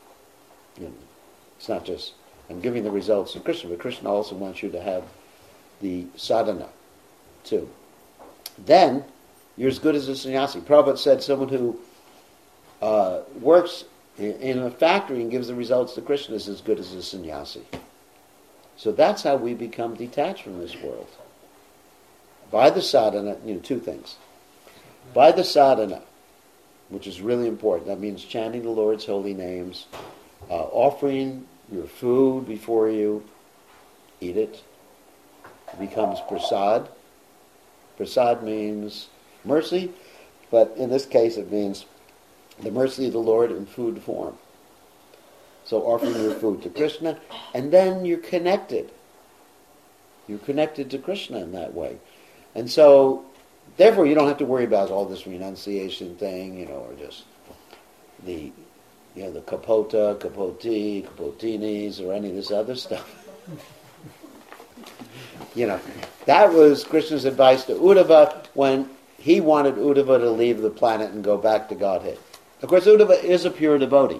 It's not just I'm giving the results to Krishna, but Krishna also wants you to have the sadhana too. Then you're as good as a sannyasi. Prabhupada said someone who works in a factory and gives the results to Krishna is as good as a sannyasi. So that's how we become detached from this world. By the sadhana, two things. By the sadhana, which is really important. That means chanting the Lord's holy names, offering your food before you eat it. It becomes prasad. Prasad means mercy, but in this case it means the mercy of the Lord in food form. So offering your food to Krishna, and then you're connected. You're connected to Krishna in that way. And so, therefore, you don't have to worry about all this renunciation thing, or just the kapota, kapoti, kapotinis, or any of this other stuff. That was Krishna's advice to Uddhava when he wanted Uddhava to leave the planet and go back to Godhead. Of course, Uddhava is a pure devotee.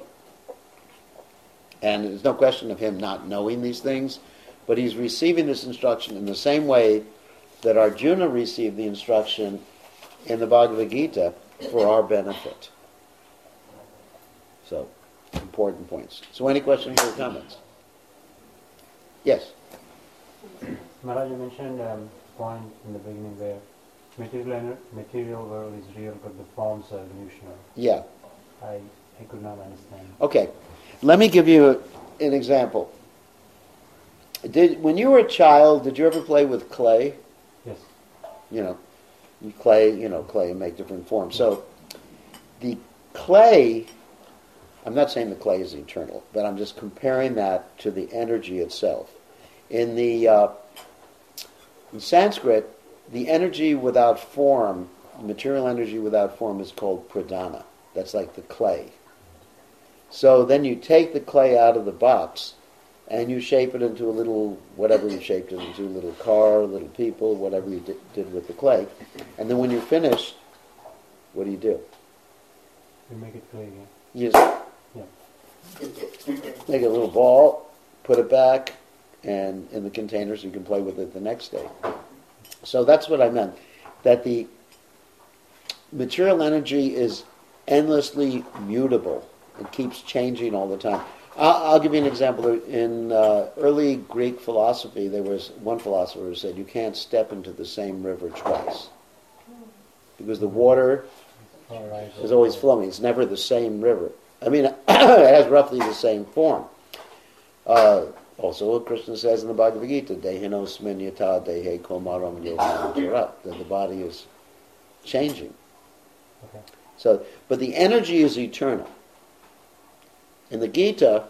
And there's no question of him not knowing these things, but he's receiving this instruction in the same way that Arjuna received the instruction in the Bhagavad Gita for our benefit. So, important points. So any questions or comments? Yes? Maharaj, you mentioned a point in the beginning where material world is real, but the forms are illusional. Yeah. I could not understand. Okay. Let me give you an example. When you were a child, did you ever play with clay? Yes. Clay and make different forms. So the clay, I'm not saying the clay is eternal, but I'm just comparing that to the energy itself. In Sanskrit, the energy without form, material energy without form, is called pradana. That's like the clay. So then you take the clay out of the box and you shape it into a little, whatever you shaped it into, a little car, little people, whatever you did with the clay. And then when you're finished, what do? You make it clay again. You just make a little ball, put it back, and in the container so you can play with it the next day. So that's what I meant, that the material energy is endlessly mutable. It keeps changing all the time. I'll give you an example. In early Greek philosophy, there was one philosopher who said you can't step into the same river twice because the water All right. is always flowing. It's never the same river. I mean, it has roughly the same form. Also, what Krishna says in the Bhagavad Gita, Dehinosmin yata dehe komaram yogamantara, that the body is changing. Okay. So, but the energy is eternal. In the Gita,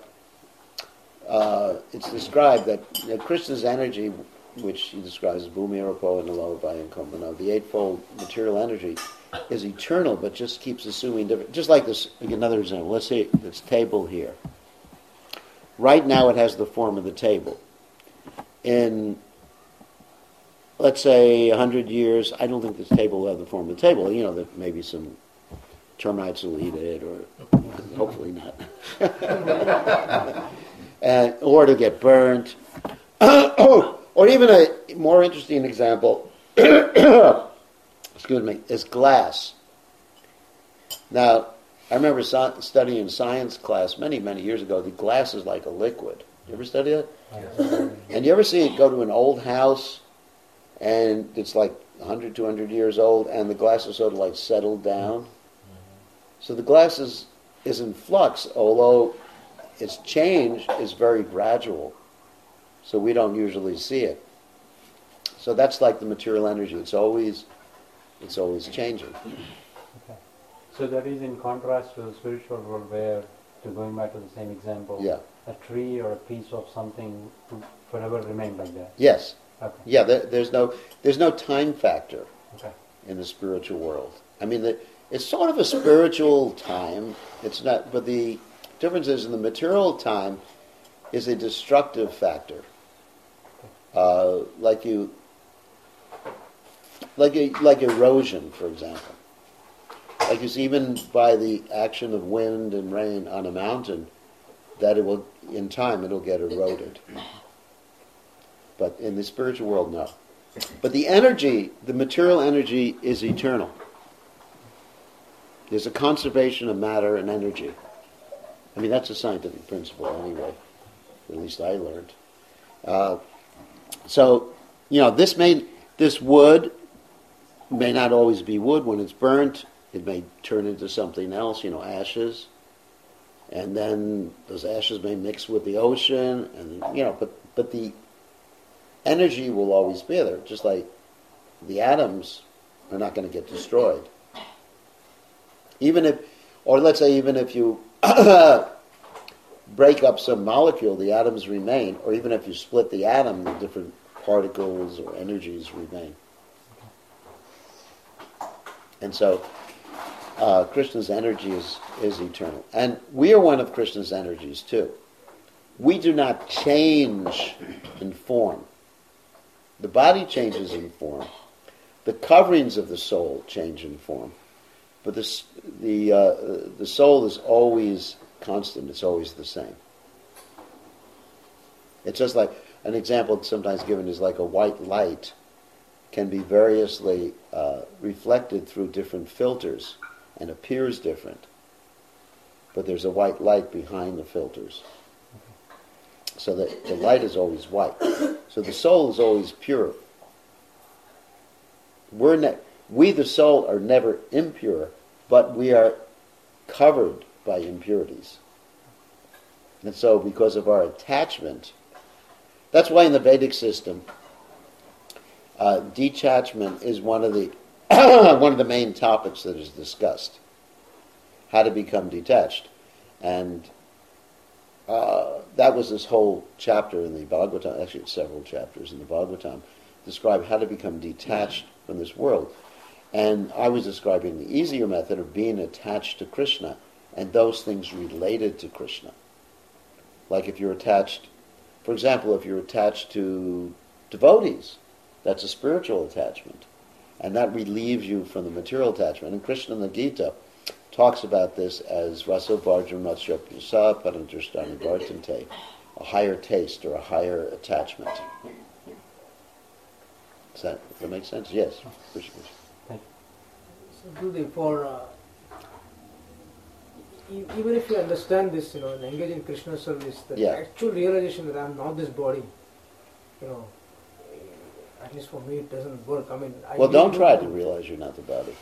it's described that Krishna's energy, which he describes as Bhumi Rapo and Nalabhaya and Kumbhana, the eightfold material energy, is eternal, but just keeps assuming different. Just like this, another example. Let's say this table here. Right now, it has the form of the table. In, let's say, 100 years, I don't think this table will have the form of the table. You know, that maybe some termites will eat it, or hopefully not. Or to get burnt. Or even a more interesting example, excuse me, is glass. Now, I remember studying in science class many, many years ago, the glass is like a liquid. You ever study that? And you ever see it go to an old house, and it's like 100, 200 years old, and the glass is sort of like settled down? So the glass is in flux, although its change is very gradual. So we don't usually see it. So that's like the material energy. It's always changing. Okay. So that is in contrast to the spiritual world where, to going back to the same example, Yeah. a tree or a piece of something would forever remain like that. Yes. Okay. Yeah. There's no time factor Okay. in the spiritual world. I mean, it's sort of a spiritual time. It's not, but the difference is in the material time is a destructive factor. Like erosion, for example. Like you see, even by the action of wind and rain on a mountain, that it will, in time, it'll get eroded. But in the spiritual world, no. But the energy, the material energy, is eternal. There's a conservation of matter and energy. I mean, that's a scientific principle anyway. At least I learned. So, this wood may not always be wood. When it's burnt, it may turn into something else, ashes. And then those ashes may mix with the ocean, and but the energy will always be there, just like the atoms are not going to get destroyed. Even if you break up some molecule, the atoms remain, or even if you split the atom, the different particles or energies remain. And so Krishna's energy is eternal. And we are one of Krishna's energies too. We do not change in form. The body changes in form. The coverings of the soul change in form. But the soul is always constant. It's always the same. It's just like an example sometimes given is like a white light can be variously reflected through different filters and appears different. But there's a white light behind the filters. So that the light is always white. So the soul is always pure. We, the soul, are never impure, but we are covered by impurities. And so because of our attachment, that's why in the Vedic system, detachment is one of the one of the main topics that is discussed. How to become detached. And that was this whole chapter in the Bhagavatam, actually it's several chapters in the Bhagavatam, describe how to become detached from this world. And I was describing the easier method of being attached to Krishna and those things related to Krishna. Like if you're attached, for example, if you're attached to devotees, that's a spiritual attachment. And that relieves you from the material attachment. And Krishna in the Gita talks about this as Rasa Varjam Matsya Prasa Parantrasthani Vartante, a higher taste or a higher attachment. Does that make sense? Yes. Krishna. So Gurudev, for even if you understand this, and engage in Krishna service, the Yeah. actual realization that I'm not this body, at least for me, it doesn't work. I mean, Well, don't try to realize you're not the body.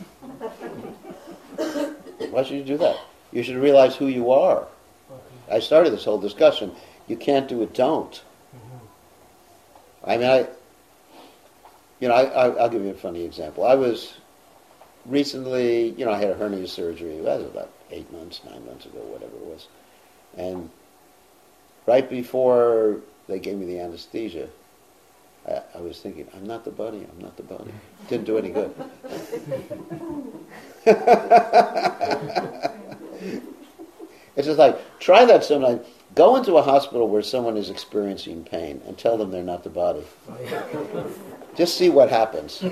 Why should you do that? You should realize who you are. Okay. I started this whole discussion. You can't do it, don't. I mean, I'll give you a funny example. I was recently, I had a hernia surgery. That was about 9 months ago, whatever it was. And right before they gave me the anesthesia, I was thinking, I'm not the body. Didn't do any good. It's just like, try that sometime. Go into a hospital where someone is experiencing pain and tell them they're not the body. Just see what happens.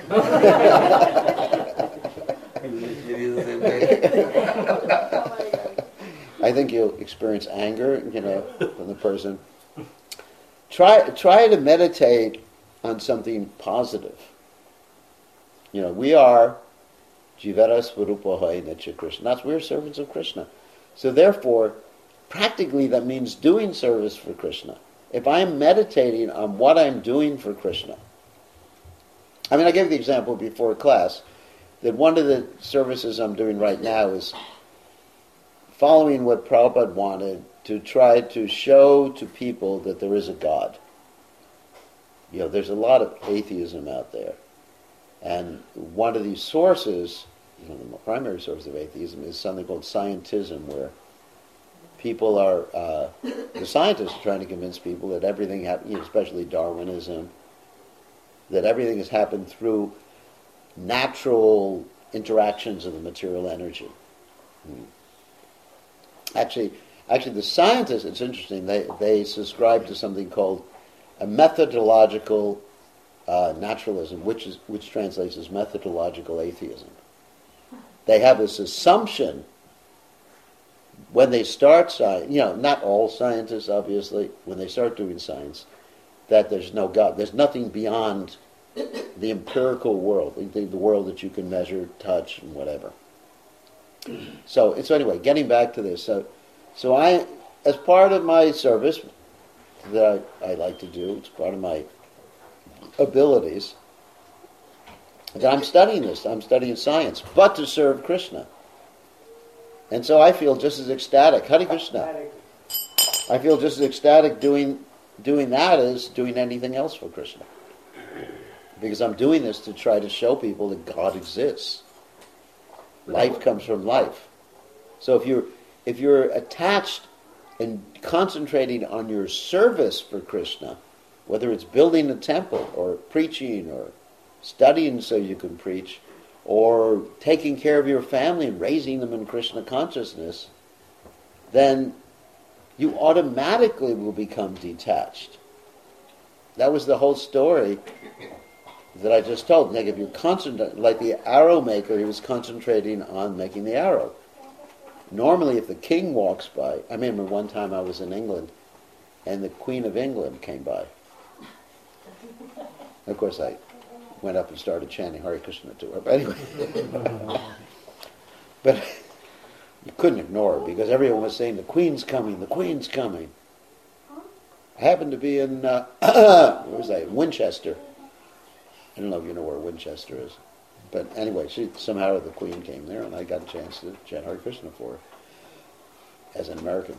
I think you'll experience anger, from the person. Try to meditate on something positive. We are Jivara Swarupohai Nitya Krishna. We're servants of Krishna. So therefore, practically that means doing service for Krishna. If I'm meditating on what I'm doing for Krishna. I mean, I gave the example before class that one of the services I'm doing right now is following what Prabhupada wanted to try to show to people that there is a God. There's a lot of atheism out there. And one of these sources, the primary source of atheism, is something called scientism, where people are, the scientists are trying to convince people that everything happened, especially Darwinism, that everything has happened through natural interactions of the material energy. Actually, the scientists, it's interesting, they subscribe to something called a methodological naturalism, which translates as methodological atheism. They have this assumption when they start science, not all scientists, obviously, when they start doing science, that there's no God. There's nothing beyond the empirical world, the world that you can measure, touch, and whatever. So anyway, getting back to this. So I, as part of my service that I like to do, it's part of my abilities, that I'm studying this. I'm studying science, but to serve Krishna. And so I feel just as ecstatic. Hare Krishna. I feel just as ecstatic doing that as doing anything else for Krishna. Because I'm doing this to try to show people that God exists. Life comes from life. So if you're attached and concentrating on your service for Krishna, whether it's building a temple or preaching or studying so you can preach, or taking care of your family and raising them in Krishna consciousness, then you automatically will become detached. That was the whole story that I just told. Like if you concentrate, like the arrow maker, he was concentrating on making the arrow. Normally, if the king walks by, I remember one time I was in England, and the Queen of England came by. Of course, I went up and started chanting Hare Krishna to her. But anyway, but you couldn't ignore her because everyone was saying, the Queen's coming, the Queen's coming. I happened to be in, where was I? Winchester. I don't know if you know where Winchester is. But anyway, somehow the Queen came there, and I got a chance to chant Hare Krishna for her as an American.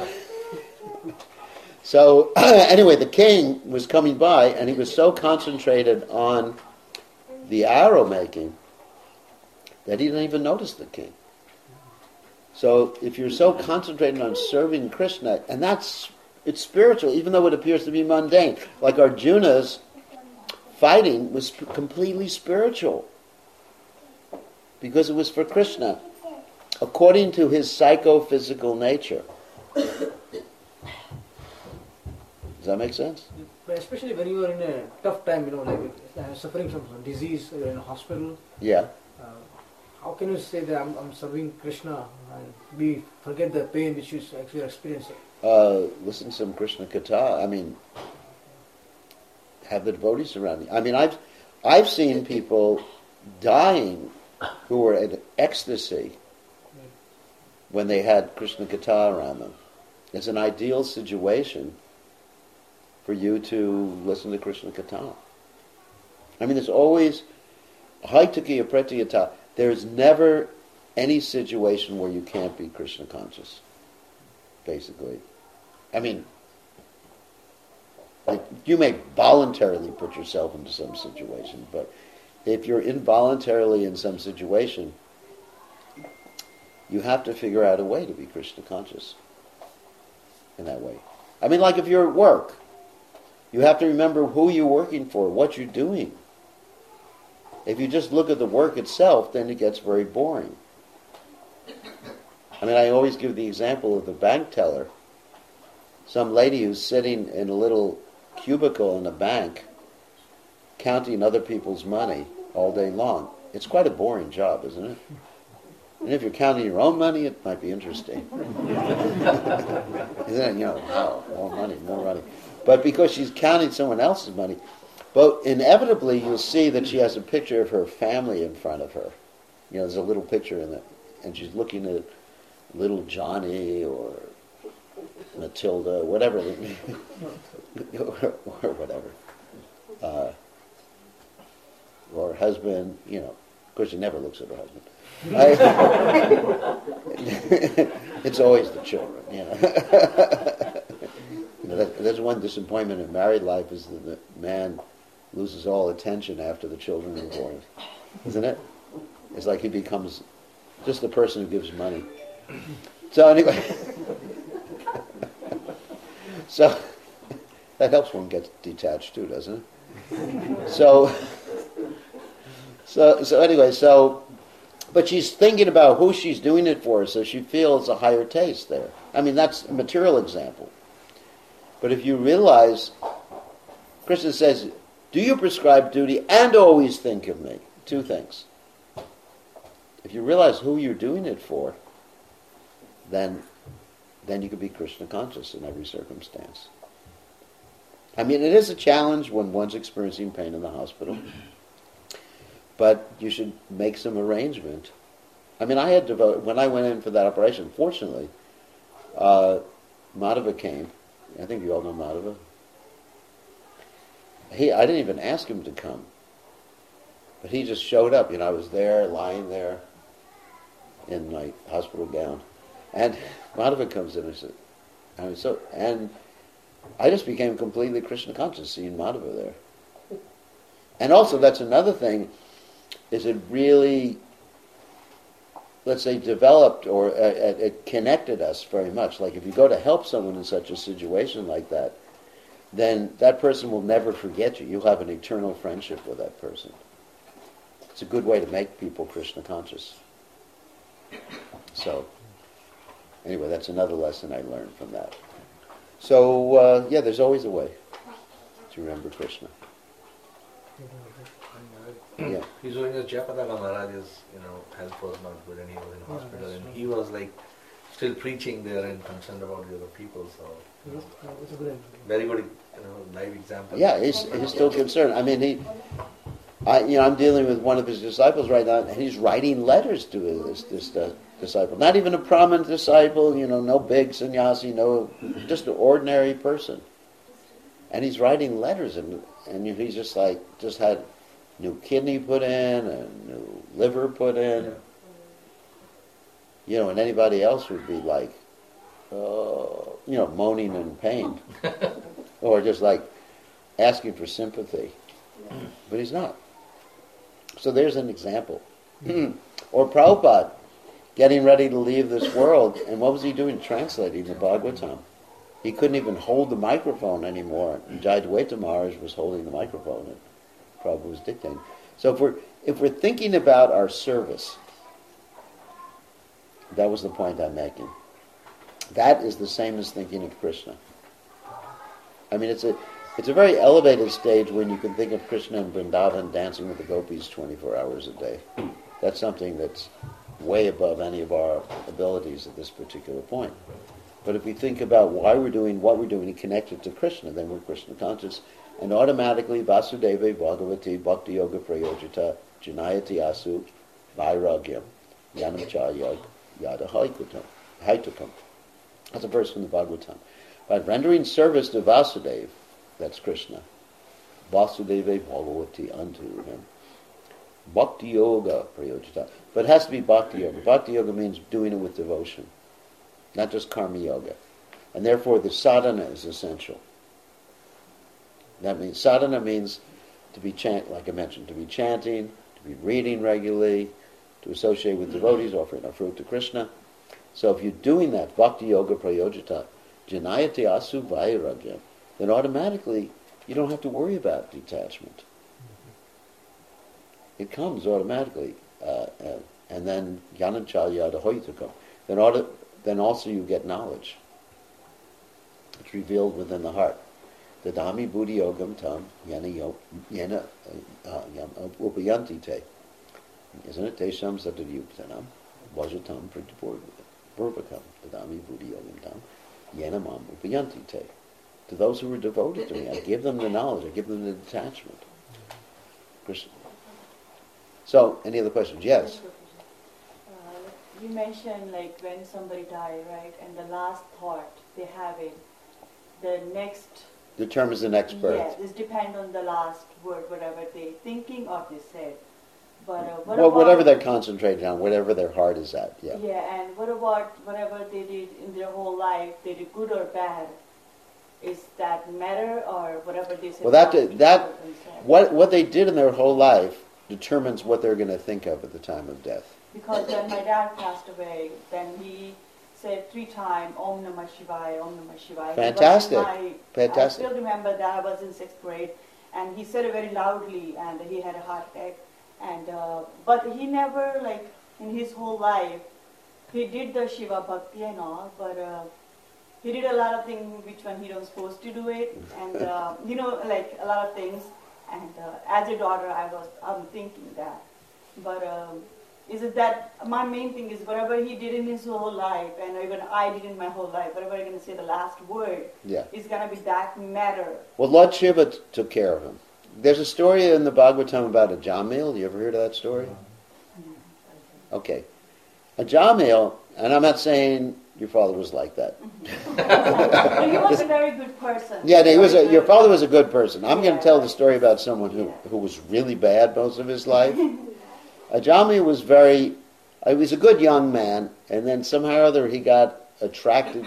So anyway, the king was coming by, and he was so concentrated on the arrow making that he didn't even notice the king. So if you're so concentrated on serving Krishna, and it's spiritual, even though it appears to be mundane. Like Arjuna's fighting was completely spiritual, because it was for Krishna, according to his psychophysical nature. Does that make sense? Especially when you are in a tough time, like suffering from some disease, or in a hospital. Yeah. How can you say that I'm serving Krishna and we forget the pain which you actually are experiencing? Listen to some Krishna Katha. I mean, have the devotees around you. I mean, I've seen people dying who were in ecstasy when they had Krishna Katha around them. It's an ideal situation for you to listen to Krishna Katha. I mean, there's always Haitukiya Pratyata. There's never any situation where you can't be Krishna conscious, basically. I mean, like, you may voluntarily put yourself into some situation, but if you're involuntarily in some situation, you have to figure out a way to be Krishna conscious in that way. I mean, like if you're at work, you have to remember who you're working for, what you're doing. If you just look at the work itself, then it gets very boring. I mean, I always give the example of the bank teller. Some lady who's sitting in a little cubicle in a bank counting other people's money all day long. It's quite a boring job, isn't it? And if you're counting your own money, it might be interesting. Isn't it? You know, wow, more money, more money. But because she's counting someone else's money, but inevitably you'll see that she has a picture of her family in front of her. You know, there's a little picture in it, and she's looking at little Johnny or Matilda, whatever, or whatever, or her husband. You know, of course, she never looks at her husband. It's always the children. You know, that's one disappointment in married life, is that the man loses all attention after the children are born, isn't it? It's like he becomes just the person who gives money. So anyway, so that helps one get detached too, doesn't it? So anyway, but she's thinking about who she's doing it for, so she feels a higher taste there. I mean, that's a material example. But if you realize, Krishna says, do you prescribe duty and always think of me? Two things. If you realize who you're doing it for, then you can be Krishna conscious in every circumstance. I mean, it is a challenge when one's experiencing pain in the hospital, but you should make some arrangement. I mean, I had when I went in for that operation, fortunately, Madhava came. I think you all know Madhava. I didn't even ask him to come, but he just showed up. You know, I was there, lying there in my hospital gown, and Madhava comes in and said, and I just became completely Krishna conscious seeing Madhava there. And also, that's another thing, is it really, let's say, developed, or it connected us very much. Like if you go to help someone in such a situation like that, then that person will never forget you. You'll have an eternal friendship with that person. It's a good way to make people Krishna conscious. So, anyway, that's another lesson I learned from that. So, there's always a way to remember Krishna. Yeah. He's doing his Jayapataka Maharaj's, health was not good and he was in hospital and he was like still preaching there and concerned about the other people. So very good, live example. Yeah, he's still concerned. I mean, I'm dealing with one of his disciples right now, and he's writing letters to this disciple. Not even a prominent disciple, no big sannyasi, just an ordinary person. And he's writing letters, and he's just had new kidney put in, and new liver put in. And anybody else would be like, moaning in pain. Or just like asking for sympathy. But he's not. So there's an example. Or Prabhupada getting ready to leave this world, and what was he doing? Translating the Bhagavatam. He couldn't even hold the microphone anymore. Jayadvaita Maharaj was holding the microphone, and Prabhupada was dictating. So if we're thinking about our service, that was the point I'm making. That is the same as thinking of Krishna. I mean, it's a very elevated stage when you can think of Krishna in Vrindavan dancing with the gopis 24 hours a day. That's something that's way above any of our abilities at this particular point. But if we think about why we're doing what we're doing and connect it to Krishna, then we're Krishna conscious. And automatically, Vasudeva Bhagavati Bhakti Yoga Prayojita Janayati Asu Vairagyam Yanamcha Yada Haitukam. That's a verse from the Bhagavatam. By rendering service to Vasudeva, that's Krishna, Vasudeva Bhagavati unto him. Bhakti Yoga Prayojita. But it has to be Bhakti Yoga. Bhakti Yoga means doing it with devotion, not just Karma Yoga. And therefore the sadhana is essential. That means, sadhana means to be like I mentioned, to be chanting, to be reading regularly, to associate with devotees, offering our fruit to Krishna. So if you're doing that, Bhakti Yoga Prayojita, Janayati Asu Vairagyam, then automatically you don't have to worry about detachment. It comes automatically. And then Yanachalya Hoitukam. Then also you get knowledge. It's revealed within the heart. Dadami Buddhi Yogam Tam Yena Upayanti Te. Isn't it? Tesham Satadyuktanam Vajatam Purvakam. Dadami Buddhi Yogam Tam Yena Mam Upayanti Te. To those who are devoted to me, I give them the knowledge, I give them the detachment. Krishna. So, any other questions? Yes? You mentioned like when somebody died, right? And the last thought they have it, the next... Determines the next birth. Yeah, this depends on the last word, whatever they thinking or they said. But whatever they're concentrating on, whatever their heart is at, yeah. Yeah, and what about whatever they did in their whole life, they did good or bad? Is that matter or whatever they said? Well, what they did in their whole life determines what they're going to think of at the time of death. Because when my dad passed away, then he said 3 times, Om Namah Shivaya, Om Namah Shivaya. Fantastic. I still remember that I was in 6th grade, and he said it very loudly, and he had a heart attack. And but he never, like, in his whole life, he did the Shiva Bhakti and all, but he did a lot of things which one he was supposed to do it, and like a lot of things. And as a daughter, I'm thinking that. But is it that my main thing is whatever he did in his whole life, and even I did in my whole life, whatever I'm going to say the last word, is going to be that matter. Well, Lord Shiva took care of him. There's a story in the Bhagavatam about a Jamil. You ever heard of that story? Okay. A Jamil, and I'm not saying your father was like that. But he was a very good person. Yeah, your father was a good person. I'm going to tell the story about someone who was really bad most of his life. Ajami was he was a good young man, and then somehow or other he got attracted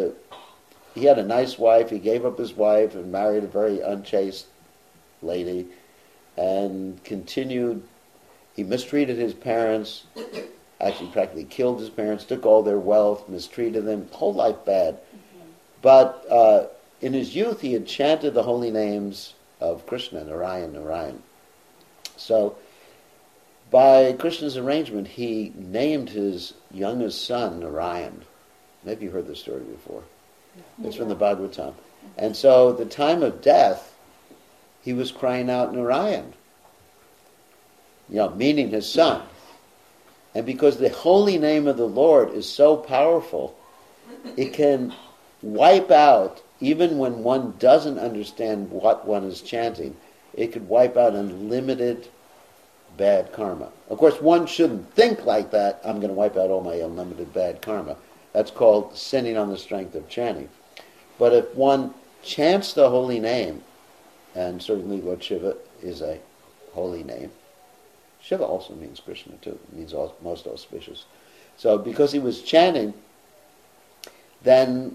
he had a nice wife, he gave up his wife and married a very unchaste lady, and continued, he mistreated his parents, actually practically killed his parents, took all their wealth, mistreated them, whole life bad. But in his youth he had chanted the holy names of Krishna, Narayan. So by Krishna's arrangement, he named his youngest son Narayan. Maybe you heard this story before. It's from the Bhagavatam. And so at the time of death, he was crying out Narayan, meaning his son. And because the holy name of the Lord is so powerful, it can wipe out, even when one doesn't understand what one is chanting, it could wipe out unlimited bad karma. Of course, one shouldn't think like that, I'm going to wipe out all my unlimited bad karma. That's called sinning on the strength of chanting. But if one chants the holy name, and certainly Lord Shiva is a holy name. Shiva also means Krishna too. It means most auspicious. So because he was chanting, then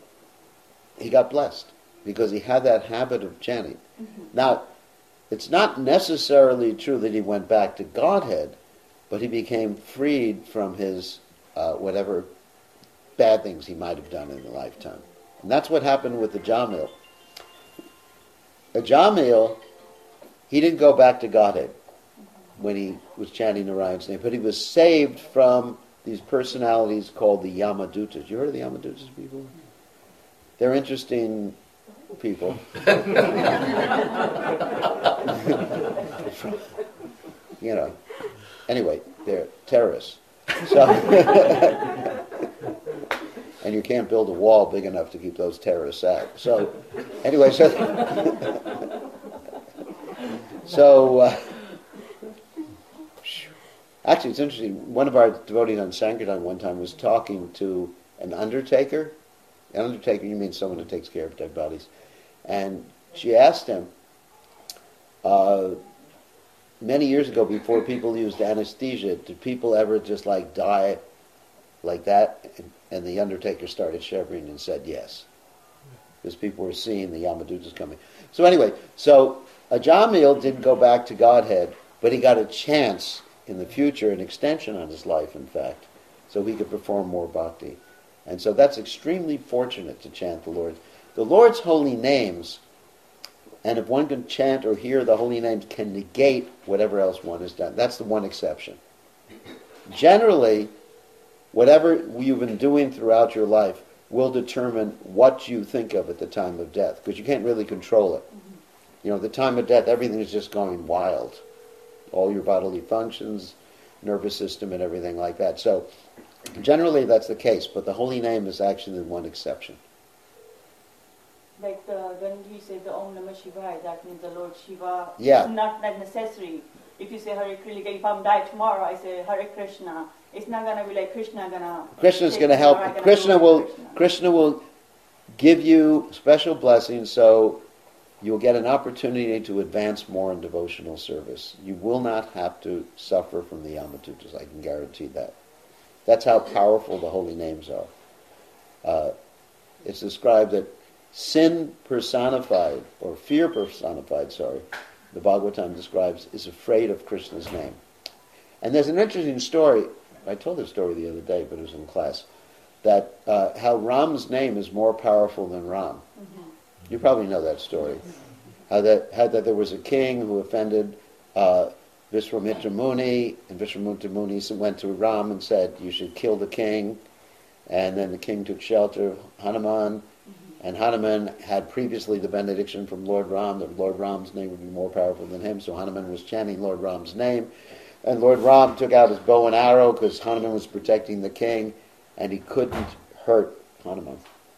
he got blessed because he had that habit of chanting. Mm-hmm. Now, it's not necessarily true that he went back to Godhead, but he became freed from his whatever bad things he might have done in the lifetime. And that's what happened with the Jamil. Jamil, he didn't go back to Godhead when he was chanting Narayan's name, but he was saved from these personalities called the Yamadutas. You heard of the Yamadutas before? They're interesting people. Anyway, they're terrorists. So and you can't build a wall big enough to keep those terrorists out. So, anyway, actually, it's interesting. One of our devotees on Sankirtan one time was talking to an undertaker. An undertaker, you mean someone who takes care of dead bodies. And she asked him, many years ago, before people used anesthesia, did people ever just like die like that? And the undertaker started shivering and said yes. Because people were seeing the Yamadutas coming. So anyway, Ajamil didn't go back to Godhead, but he got a chance in the future, an extension on his life, in fact, so he could perform more bhakti. And so that's extremely fortunate to chant the Lord. The Lord's holy names, and if one can chant or hear the holy names, can negate whatever else one has done. That's the one exception. Generally, whatever you've been doing throughout your life will determine what you think of at the time of death, because you can't really control it. You know, at the time of death, everything is just going wild. All your bodily functions, nervous system, and everything like that. So, generally that's the case, but the holy name is actually the one exception. Like when we say the Om Namah Shivaya, that means the Lord Shiva. Yeah. It's not that necessary. If you say Hare Krishna, if I'm die tomorrow, I say Hare Krishna. It's not gonna be like Krishna's gonna help. Krishna will give you special blessings, so you'll get an opportunity to advance more in devotional service. You will not have to suffer from the Yamadutas, I can guarantee that. That's how powerful the holy names are. It's described that sin personified, or fear personified, the Bhagavatam describes, is afraid of Krishna's name. And there's an interesting story, I told this story the other day, but it was in class, that how Ram's name is more powerful than Ram. Mm-hmm. You probably know that story. How that there was a king who offended Vishwamitra Muni, and Vishwamitra Muni went to Ram and said, you should kill the king. And then the king took shelter of Hanuman, and Hanuman had previously the benediction from Lord Ram that Lord Ram's name would be more powerful than him, so Hanuman was chanting Lord Ram's name. And Lord Ram took out his bow and arrow because Hanuman was protecting the king, and he couldn't hurt Hanuman.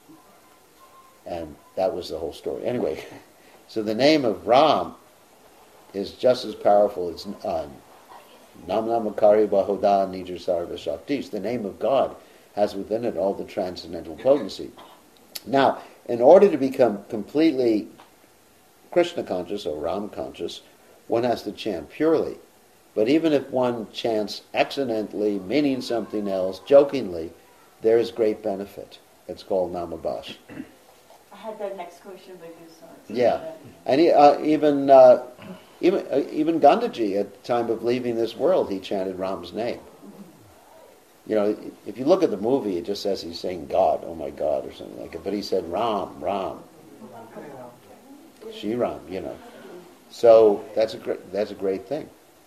And that was the whole story. Anyway, so the name of Ram is just as powerful as Nam Namakari Bahoda Nijar Sarva Shaktish. The name of God has within it all the transcendental potency. Now, in order to become completely Krishna conscious or Ram conscious, one has to chant purely. But even if one chants accidentally, meaning something else, jokingly, there is great benefit. It's called Namabhash. I had that next question with you, so yeah, and even Gandhiji, at the time of leaving this world, he chanted Ram's name. You know, if you look at the movie, it just says he's saying God, oh my God, or something like it. But he said Ram, Shri-Ram, you know. So that's a great thing.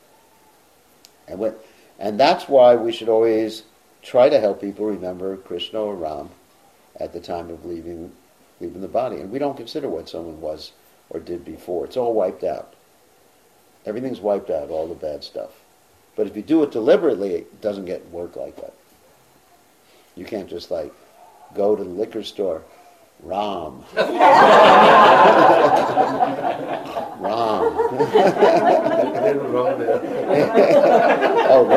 And that's why we should always try to help people remember Krishna or Ram at the time of leaving the body. And we don't consider what someone was or did before. It's all wiped out. Everything's wiped out, all the bad stuff. But if you do it deliberately, it doesn't work like that. You can't just like go to the liquor store, Ram. Ram. Wrong there. Oh,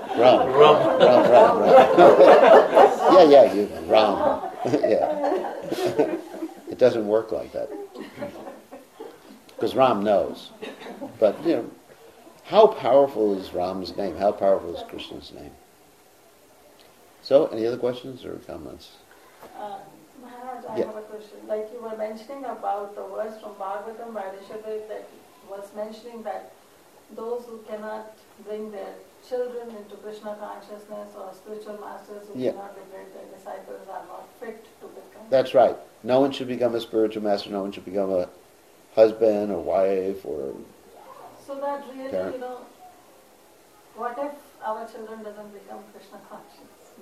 Ram. Yeah, you Ram. Yeah. It doesn't work like that. Because Ram knows. But, you know, how powerful is Ram's name? How powerful is Krishna's name? So, any other questions or comments? Maharaj, I Yeah. have a question. Like you were mentioning about the verse from Bhagavatam by Rishabdev that was mentioning that those who cannot bring their children into Krishna consciousness or spiritual masters who Yeah. cannot liberate their disciples are not fit to become. That's right. No one should become a spiritual master. No one should become a husband or wife or... So that really, Parent. what if our children doesn't become Krishna conscious?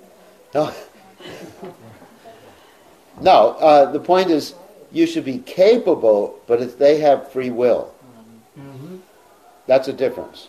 No, the point is you should be capable, but if they have free will, that's a difference.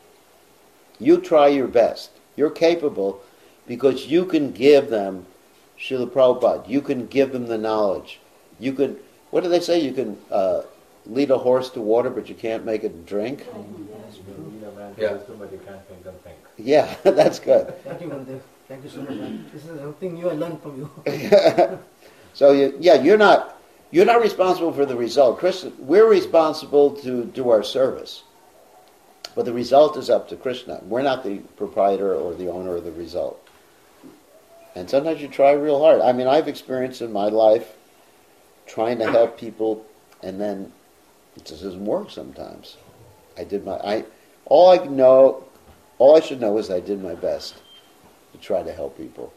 You try your best. You're capable because you can give them Srila Prabhupada. You can give them the knowledge. You can, what do they say? You can lead a horse to water, but you can't make it drink? Yeah. But you can't make them think. Yeah, that's good. Thank you, Gurudev. Thank you so much. Man. This is something new I learned from you. So you're not responsible for the result. Krishna, we're responsible to do our service, but the result is up to Krishna. We're not the proprietor or the owner of the result. And sometimes you try real hard. I mean, I've experienced in my life trying to help people, and then it just doesn't work sometimes. All I should know is I did my best to try to help people.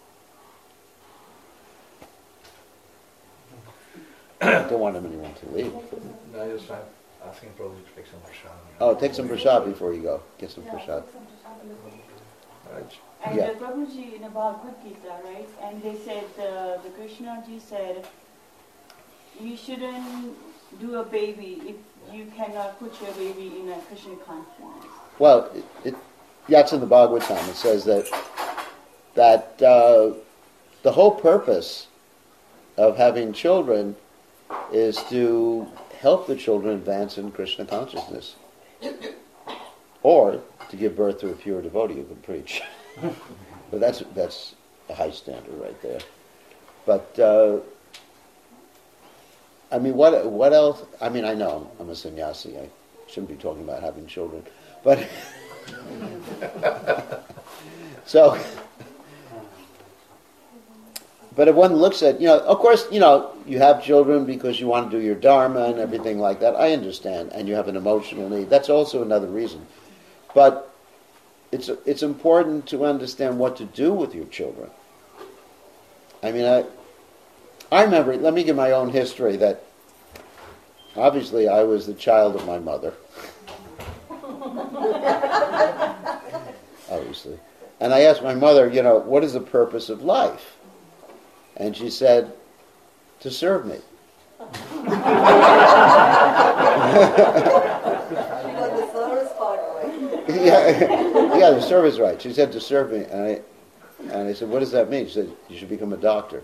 I don't want anyone to leave. No, I just asking Prabhu to take some prasad. Oh, take some prasad before you go. Get some prasad. Right. And Yeah. Prabhuji in the Bhagavad Gita, right? And they said, the Krishna ji said, you shouldn't do a baby if you cannot put your baby in a Krishna consciousness. Well, it's in the Bhagavatam. It says that the whole purpose of having children is to help the children advance in Krishna consciousness, or to give birth to a pure devotee who can preach. But that's a high standard right there. But I mean, what else? I mean, I know I'm a sannyasi. I shouldn't be talking about having children, but so. But if one looks at, of course, you have children because you want to do your dharma and everything like that. I understand, and you have an emotional need. That's also another reason. But it's important to understand what to do with your children. I mean, I remember, let me give my own history, that obviously I was the child of my mother. Obviously. And I asked my mother, what is the purpose of life? And she said, to serve me. She got the service part right. Yeah, the service right. She said to serve me. And I said, what does that mean? She said, you should become a doctor.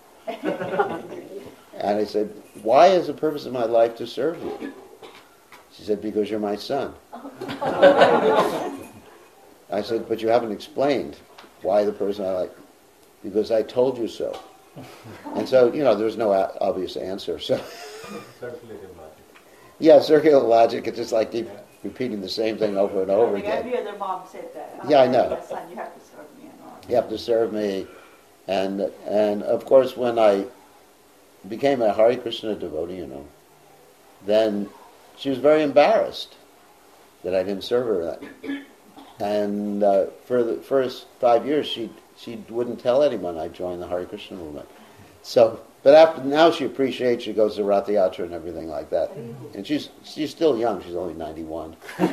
And I said, why is the purpose of my life to serve you? She said, because you're my son. I said, but you haven't explained why the person I like. Because I told you so. And so, there's no obvious answer. So, Circulative logic. yeah, circular logic. It's just like keep repeating the same thing over and over I think again. every other mom said that. Yeah, I know. Your son, you have to serve me and all. You have to serve me. And of course, when I became a Hare Krishna devotee, then she was very embarrassed that I didn't serve her. And for the first 5 years, she wouldn't tell anyone I joined the Hare Krishna movement. So, but now she appreciates. She goes to Rath Yatra and everything like that. And she's still young. She's only 91. She's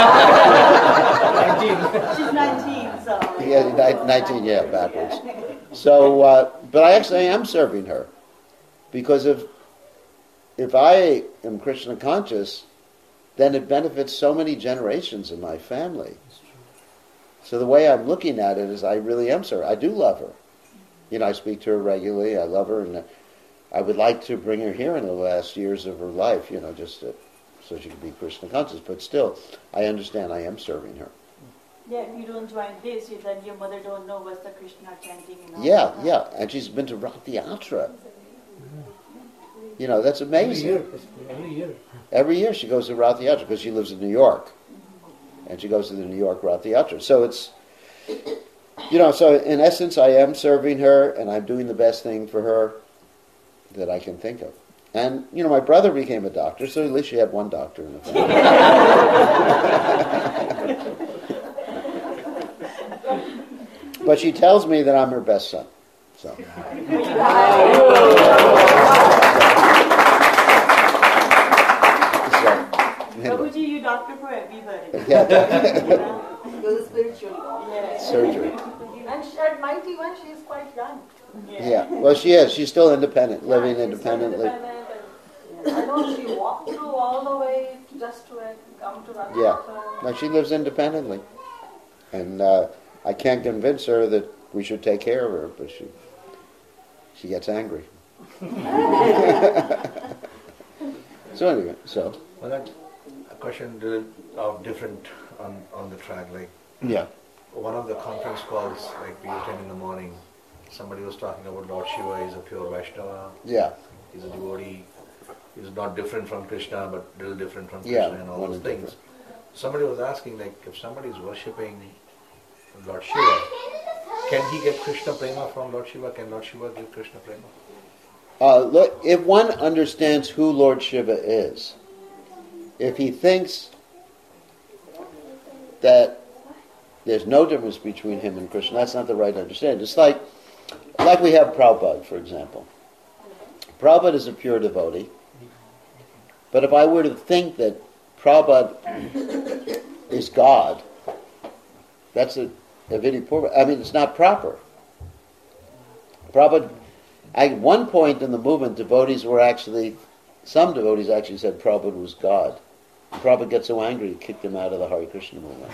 19, so. Yeah, 19. Yeah, backwards. So, but I actually am serving her, because if I am Krishna conscious, then it benefits so many generations of my family. So the way I'm looking at it is I really am serving. I do love her. I speak to her regularly. I love her, and I would like to bring her here in the last years of her life, just so she can be Krishna conscious. But still, I understand I am serving her. Yeah, if you don't join this, then your mother don't know what's the Krishna chanting and all Yeah, that. yeah. And she's been to Rath Yatra. That's amazing. Every year. Every year she goes to Rath Yatra because she lives in New York. And she goes to the New York Rath Yatra. So it's, so in essence I am serving her, and I'm doing the best thing for her that I can think of. And, my brother became a doctor, so at least she had one doctor in the family. But she tells me that I'm her best son. So. Prabhuji, you doctor for everybody. Yeah. You're the spiritual. Yeah. Surgery. And at 91, she is quite young. Yeah. Well, she is. She's still independent, living She's independently. independent, and I know she walked through all the way just to come to Rath Yeah. Yatra. No, she lives independently. And I can't convince her that we should take care of her, but she gets angry. So anyway, so Well, that a question of different on the track. Like yeah, one of the conference calls, like we attend in the morning, somebody was talking about Lord Shiva is a pure Vaishnava. yeah, He's a devotee. He's not different from Krishna, but little different from Yeah, Krishna and all one those is things. different. Somebody was asking, like, if somebody is worshipping Lord Shiva, can he get Krishna prema from Lord Shiva? Can Lord Shiva give Krishna prema? look, if one understands who Lord Shiva is, if he thinks that there's no difference between him and Krishna, that's not the right understanding. It's like we have Prabhupada, for example. Prabhupada is a pure devotee, but if I were to think that Prabhupada is God, that's a vidipurva. I mean, it's not proper. Prabhupada, at one point in the movement, some devotees actually said Prabhupada was God. Prabhupada got so angry he kicked him out of the Hare Krishna movement.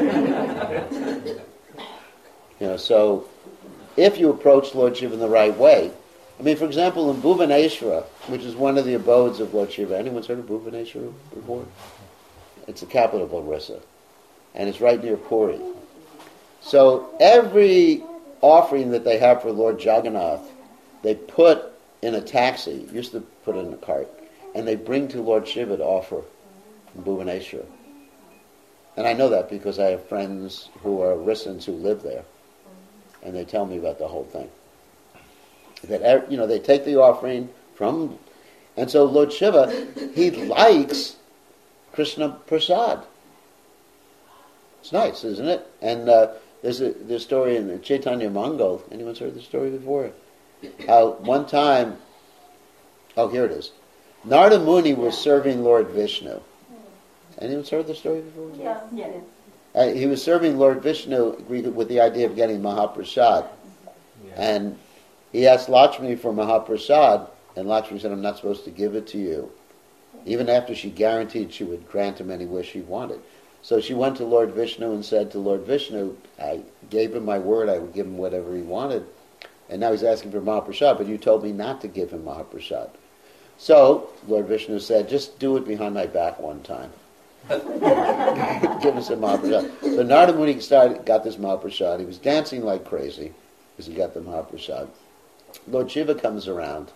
So if you approach Lord Shiva in the right way, I mean, for example, in Bhuvaneshwara, which is one of the abodes of Lord Shiva, anyone's heard of Bhuvaneshwara before? It's the capital of Orissa, and it's right near Puri. So every offering that they have for Lord Jagannath, they put in a taxi, used to put it in a cart, and they bring to Lord Shiva to offer in Bhuvaneshwara. And I know that because I have friends who are Orissans who live there, and they tell me about the whole thing. That they take the offering from, and so Lord Shiva, he likes Krishna Prasad. It's nice, isn't it? And there's a story in the Chaitanya Mangal. Anyone's heard the story before? How one time, here it is. Narada Muni was serving Lord Vishnu. Anyone's heard the story before? Yeah. Yeah. He was serving Lord Vishnu with the idea of getting Mahaprasad. Yeah. And he asked Lakshmi for Mahaprasad, and Lakshmi said, I'm not supposed to give it to you. Even after she guaranteed she would grant him any wish he wanted. So she went to Lord Vishnu and said to Lord Vishnu, I gave him my word, I would give him whatever he wanted. And now he's asking for Mahaprasad, but you told me not to give him Mahaprasad. So Lord Vishnu said, just do it behind my back one time. Give us some Mahaprasad. So Narada Muni got this Mahaprasad. He was dancing like crazy because he got the Mahaprasad. Lord Shiva comes around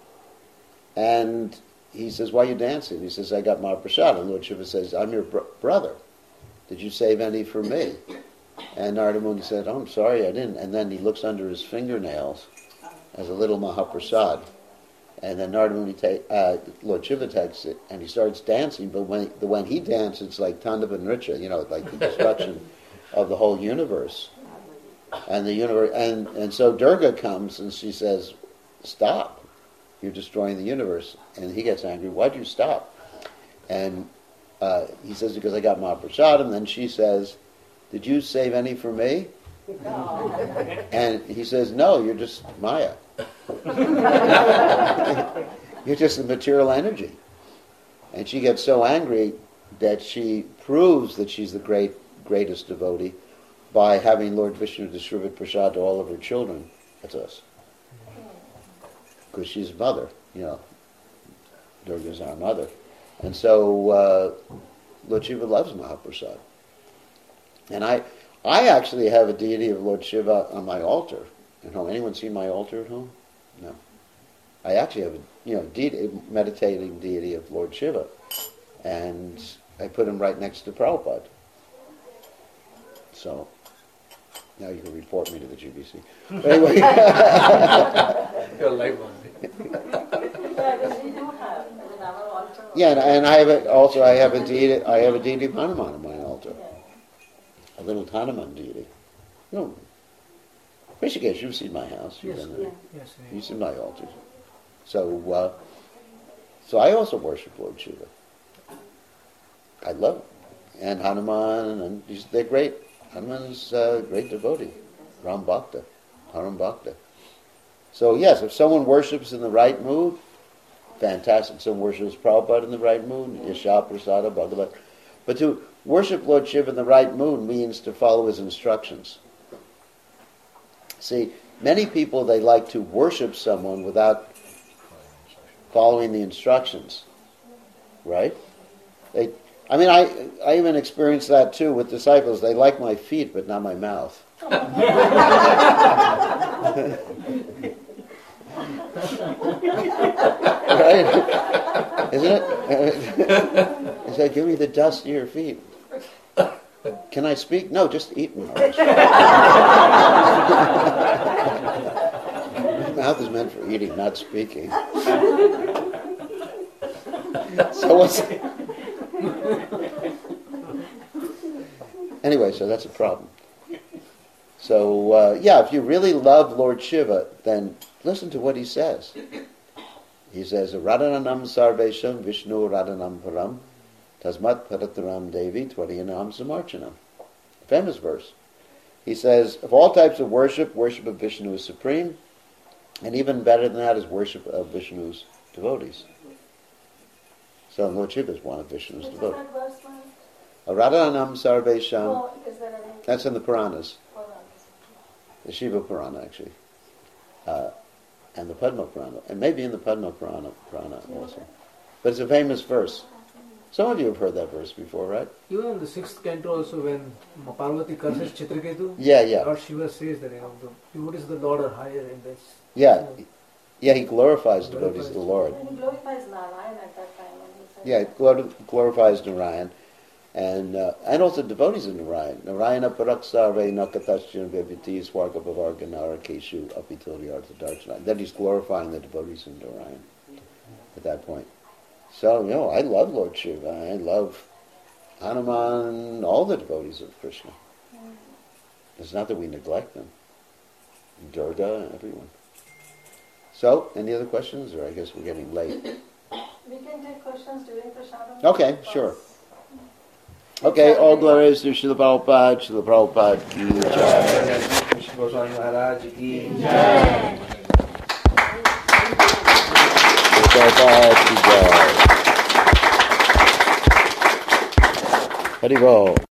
and he says, why are you dancing? He says, I got Mahaprasad. And Lord Shiva says, I'm your brother. Did you save any for me? And Narada Muni said, I'm sorry, I didn't. And then he looks under his fingernails as a little Mahaprasad. And then Narada Muni Lord Shiva takes it and he starts dancing. But when he dances, it's like Tandava Nritya, like the destruction of the whole universe. And the universe, and so Durga comes and she says, stop, you're destroying the universe. And he gets angry, why'd you stop? And he says, because I got Mahaprasad. And then she says, did you save any for me? And he says, no, you're just Maya. You're just the material energy. And she gets so angry that she proves that she's the greatest devotee by having Lord Vishnu distribute prasad to all of her children. That's us. Because she's mother, Durga's our mother. And so Lord Shiva loves Mahaprasad. And I actually have a deity of Lord Shiva on my altar at home. Anyone seen my altar at home? No. I actually have a meditating deity of Lord Shiva. And I put him right next to Prabhupada. So now you can report me to the GBC. But anyway. Your life one. Yeah, we do have in our altar. Yeah, and I have a deity. I have a deity of Hanuman on my altar. A little Hanuman deity. Rishikesh, you've seen my house. You've Yes. been there. Yes. You've seen my altar. So I also worship Lord Shiva. I love him. And Hanuman, and they're great. Hanuman is a great devotee. Ram Bhakta. Haram Bhakta. So yes, if someone worships in the right mood, fantastic. Someone worships Prabhupada in the right mood, Yasha, Prasada, Bhagavat. But to worship Lord Shiva in the right mood means to follow his instructions. See, many people, they like to worship someone without following the instructions, right? I even experienced that too with disciples. They like my feet, but not my mouth. Right? Isn't it? He said, give me the dust of your feet. Can I speak? No, just eat me. Mouth is meant for eating, not speaking. So anyway, so that's a problem. So, if you really love Lord Shiva, then listen to what he says. He says, Radhananam sarvesham Vishnu radhanam param tasmat parataram devi tvariyanam samarchanam. Famous verse. He says, of all types of worship of Vishnu is supreme, and even better than that is worship of Vishnu's devotees. So Lord Shiva is one of Vishnu's devotees. That verse one? Radhananam sarvesham. Oh, is there any? That's in the Puranas. Oh, The Shiva Purana, actually. And the Padma Purana. And maybe in the Padma Purana also. But it's a famous verse. Some of you have heard that verse before, right? Even in the 6th canto also, when Parvati curses Chitraketu, Yeah. Lord Shiva says that, the devotees of the Lord are higher in this. Yeah. Yeah, he glorifies devotees of the Lord. And he glorifies Narayan at that time when he said Yeah, he glorifies Narayan. And also devotees of Narayan. Narayana paraksarve nakatasyan viviti swarga bhavarga narakeshu apituryartha darshana. Then he's glorifying the devotees of Narayan at that point. So, I love Lord Shiva. I love Hanuman, all the devotees of Krishna. It's not that we neglect them. Durga, everyone. So, any other questions? Or I guess we're getting late. we can take questions during Prashadam. Okay, sure. Okay, all glories to Srila Prabhupada, Srila Prabhupada ki jai. Krishna Goswami Maharaj ki Srila Prabhupada ki jai. Hari Bol.